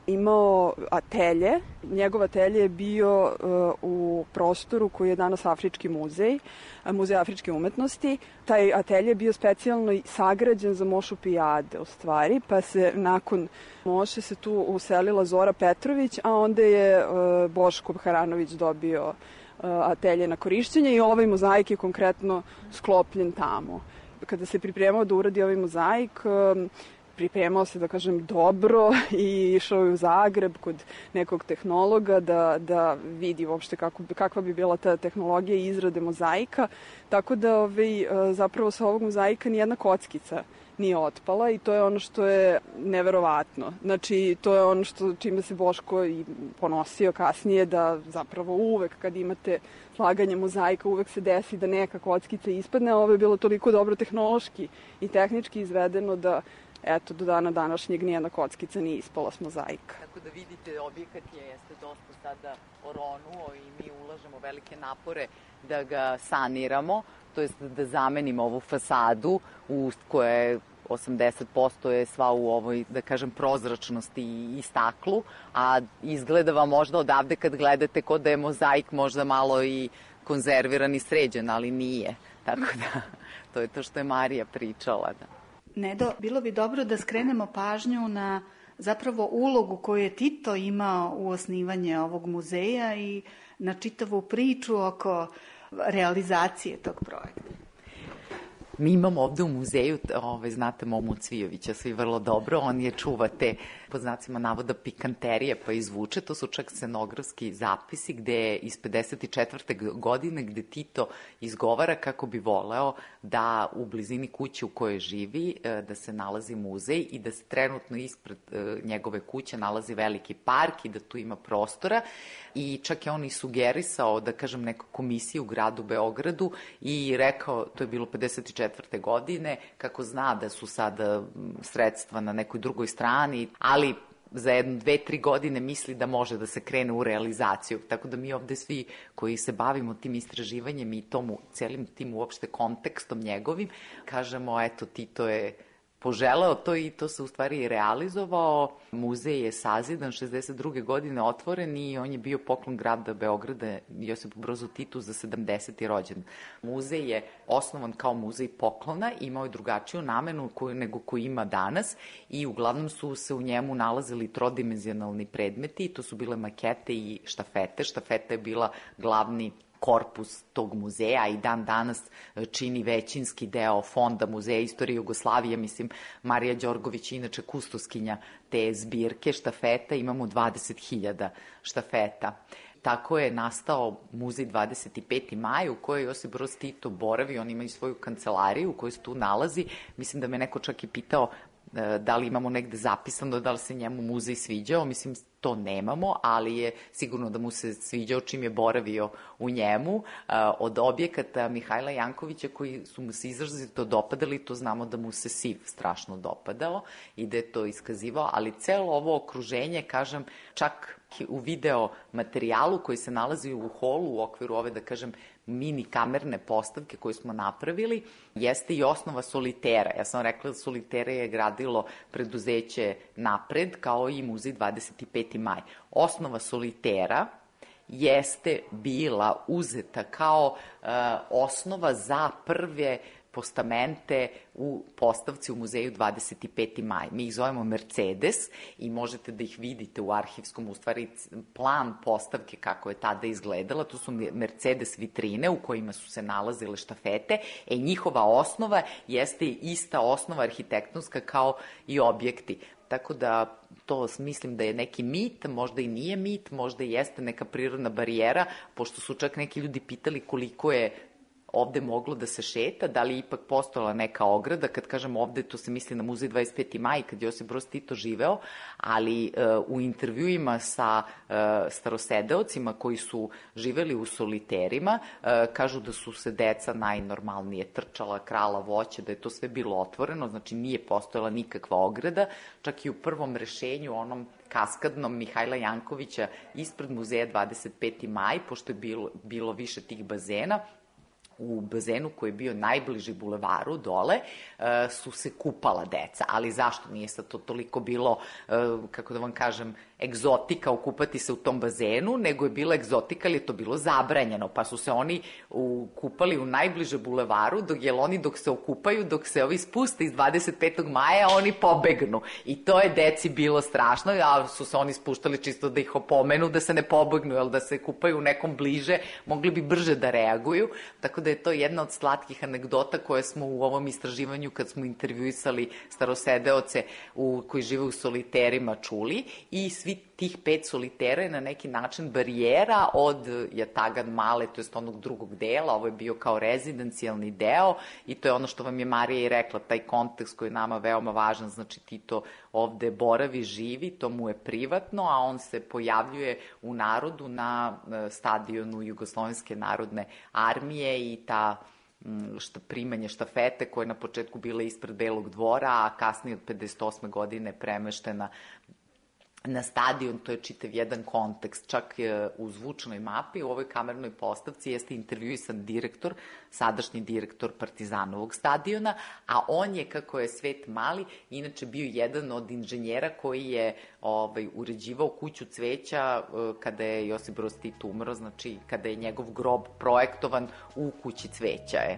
imao atelje. Njegov atelje je bio uh, u prostoru koji je danas Afrički muzej, Muzej afričke umetnosti. Taj atelje je bio specijalno sagrađen za Mošu Pijade, u stvari, pa se nakon Moše se tu uselila Zora Petrović, a onda je uh, Boško Karanović dobio uh, atelje na korišćenje i ovaj mozaik je konkretno sklopljen tamo. Kada se pripremao da uradi ovaj mozaik, uh, pripremao se, da kažem, dobro i išao je u Zagreb kod nekog tehnologa da, da vidi uopšte kako, kakva bi bila ta tehnologija izrade mozaika. Tako da ovaj, zapravo sa ovog mozaika nijedna kockica nije otpala i to je ono što je neverovatno. Znači, to je ono što čime se Boško i ponosio kasnije, da zapravo uvek kad imate slaganje mozaika, uvek se desi da neka kockica ispadne, a ovo je bilo toliko dobro tehnološki i tehnički izvedeno da eto, do dana današnjeg nijedna kockica nije ispala s mozaika. Tako da vidite, objekat je jeste dosta sada oronuo i mi ulažemo velike napore da ga saniramo, to jest da zamenimo ovu fasadu u koja je osamdeset posto je sva u ovoj, da kažem, prozračnosti i staklu, a izgleda vam možda odavde kad gledate kod da je mozaik možda malo i konzerviran i sređen, ali nije. Tako da, to je to što je Marija pričala. Da. Nedo, bilo bi dobro da skrenemo pažnju na zapravo ulogu koju je Tito imao u osnivanje ovog muzeja i na čitavu priču oko realizacije tog projekta. Mi imamo ovde u muzeju, ove, znate Momu Cvijovića, svi vrlo dobro, on je čuva te, po znacima navoda, pikanterije pa izvuče, to su čak scenografski zapisi gde je iz pedeset četvrte godine gde Tito izgovara kako bi voleo da u blizini kuće u kojoj živi da se nalazi muzej i da se trenutno ispred njegove kuće nalazi veliki park i da tu ima prostora i čak je on i sugerisao, da kažem, neku komisiju u gradu Beogradu i rekao, to je bilo pedeset četvrte godine, kako zna da su sada sredstva na nekoj drugoj strani, ali za jedno, dve, tri godine misli da može da se krene u realizaciju. Tako da mi ovde svi koji se bavimo tim istraživanjem i tomu, celim tim uopšte kontekstom njegovim, kažemo, eto, Tito je poželeo to i to se u stvari i realizovao. Muzej je sazidan, šezdeset druge godine otvoren i on je bio poklon grada Beograda Josipu Brozu Titu za sedamdeseti rođendan. Muzej je osnovan kao muzej poklona, imao je drugačiju namenu koju, nego koju ima danas i uglavnom su se u njemu nalazili trodimenzionalni predmeti, to su bile makete i štafete. Štafeta je bila glavni korpus tog muzeja i dan danas čini većinski deo fonda Muzeja istorije Jugoslavije. Mislim, Marija Đorgović je inače kustoskinja te zbirke štafeta, imamo dvadeset hiljada štafeta. Tako je nastao muzej dvadeset peti maj u kojoj Josip Broz Tito boravi, on ima i svoju kancelariju u kojoj se tu nalazi. Mislim da me neko čak i pitao da li imamo negde zapisano, da li se njemu muzej sviđao, mislim to nemamo, ali je sigurno da mu se sviđao čim je boravio u njemu. Od objekata Mihajla Jankovića koji su mu se izrazito dopadali, to znamo da mu se Siv strašno dopadao i da je to iskazivao, ali celo ovo okruženje, kažem, čak u video materijalu koji se nalazi u holu u okviru ove, da kažem, mini kamerne postavke koje smo napravili, jeste i osnova Solitera. Ja sam rekla da Solitera je gradilo preduzeće Napred, kao i muzej dvadeset peti maj. Osnova Solitera jeste bila uzeta kao uh, osnova za prve postamente u postavci u muzeju dvadeset peti maj. Mi ih zovemo Mercedes i možete da ih vidite u arhivskom, u stvari plan postavke kako je tada izgledala. To su Mercedes vitrine u kojima su se nalazile štafete. E, njihova osnova jeste ista osnova arhitektonska kao i objekti. Tako da to mislim da je neki mit, možda i nije mit, možda i jeste neka prirodna barijera, pošto su čak neki ljudi pitali koliko je ovde moglo da se šeta, da li ipak postojala neka ograda, kad kažem ovde, to se misli na muzej dvadeset peti maj, kad Josip Broz Tito živeo, ali uh, u intervjuima sa uh, starosedeocima koji su živeli u Soliterima, uh, kažu da su se deca najnormalnije trčala, krala voće, da je to sve bilo otvoreno, znači nije postojala nikakva ograda, čak i u prvom rešenju, onom kaskadnom Mihajla Jankovića ispred muzeja dvadeset peti maj, pošto je bilo, bilo više tih bazena, u bazenu koji je bio najbliži bulevaru dole, su se kupala deca. Ali zašto nije sad to toliko bilo, kako da vam kažem, egzotika okupati se u tom bazenu, nego je bila egzotika ali je to bilo zabranjeno, pa su se oni kupali u najbliže bulevaru, dok je oni dok se okupaju, dok se ovi spuste iz dvadeset petog maja, oni pobegnu. I to je deci bilo strašno, a su se oni spuštali čisto da ih opomenu, da se ne pobegnu, jer da se kupaju u nekom bliže, mogli bi brže da reaguju, tako da da je to jedna od slatkih anegdota koje smo u ovom istraživanju, kad smo intervjuisali starosedeoce u, koji žive u soliterima, čuli, i svi tih pet solitera je na neki način barijera od Jatagan Male, to jest onog drugog dela, ovo je bio kao rezidencijalni deo i to je ono što vam je Marija i rekla, taj kontekst koji je nama veoma važan, znači Tito ovde boravi, živi, to mu je privatno, a on se pojavljuje u narodu na stadionu Jugoslovenske narodne armije i ta šta, primanje štafete koja je na početku bila ispred Belog dvora, a kasnije od pedeset osme godine premeštena na stadion, to je čitav jedan kontekst. Čak u zvučnoj mapi, u ovoj kamernoj postavci jeste intervjuisan direktor, sadašnji direktor Partizanovog stadiona, a on je, kako je svet mali, inače bio jedan od inženjera koji je ovaj, uređivao kuću cveća kada je Josip Broz Tito umro, znači kada je njegov grob projektovan u kući cveća. Je.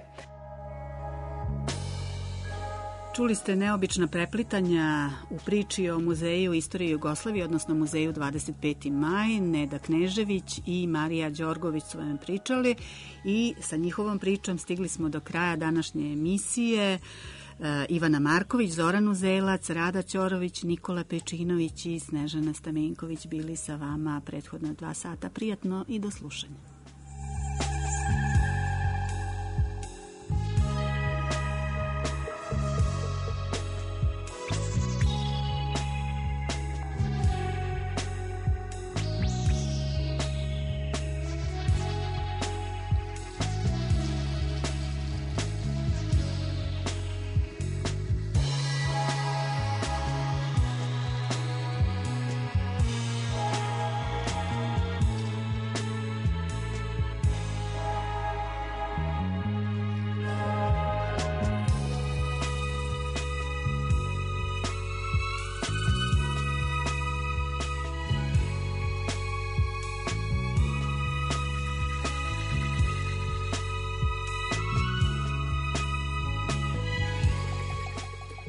Čuli ste neobična preplitanja u priči o Muzeju istorije Jugoslavije, odnosno Muzeju dvadeset peti maj. Neda Knežević i Marija Đorgović su vam pričali i sa njihovom pričom stigli smo do kraja današnje emisije. Ivana Marković, Zoran Uzelac, Rada Ćorović, Nikola Pečinović i Snežana Stamenković bili sa vama prethodna dva sata. Prijatno i do slušanja.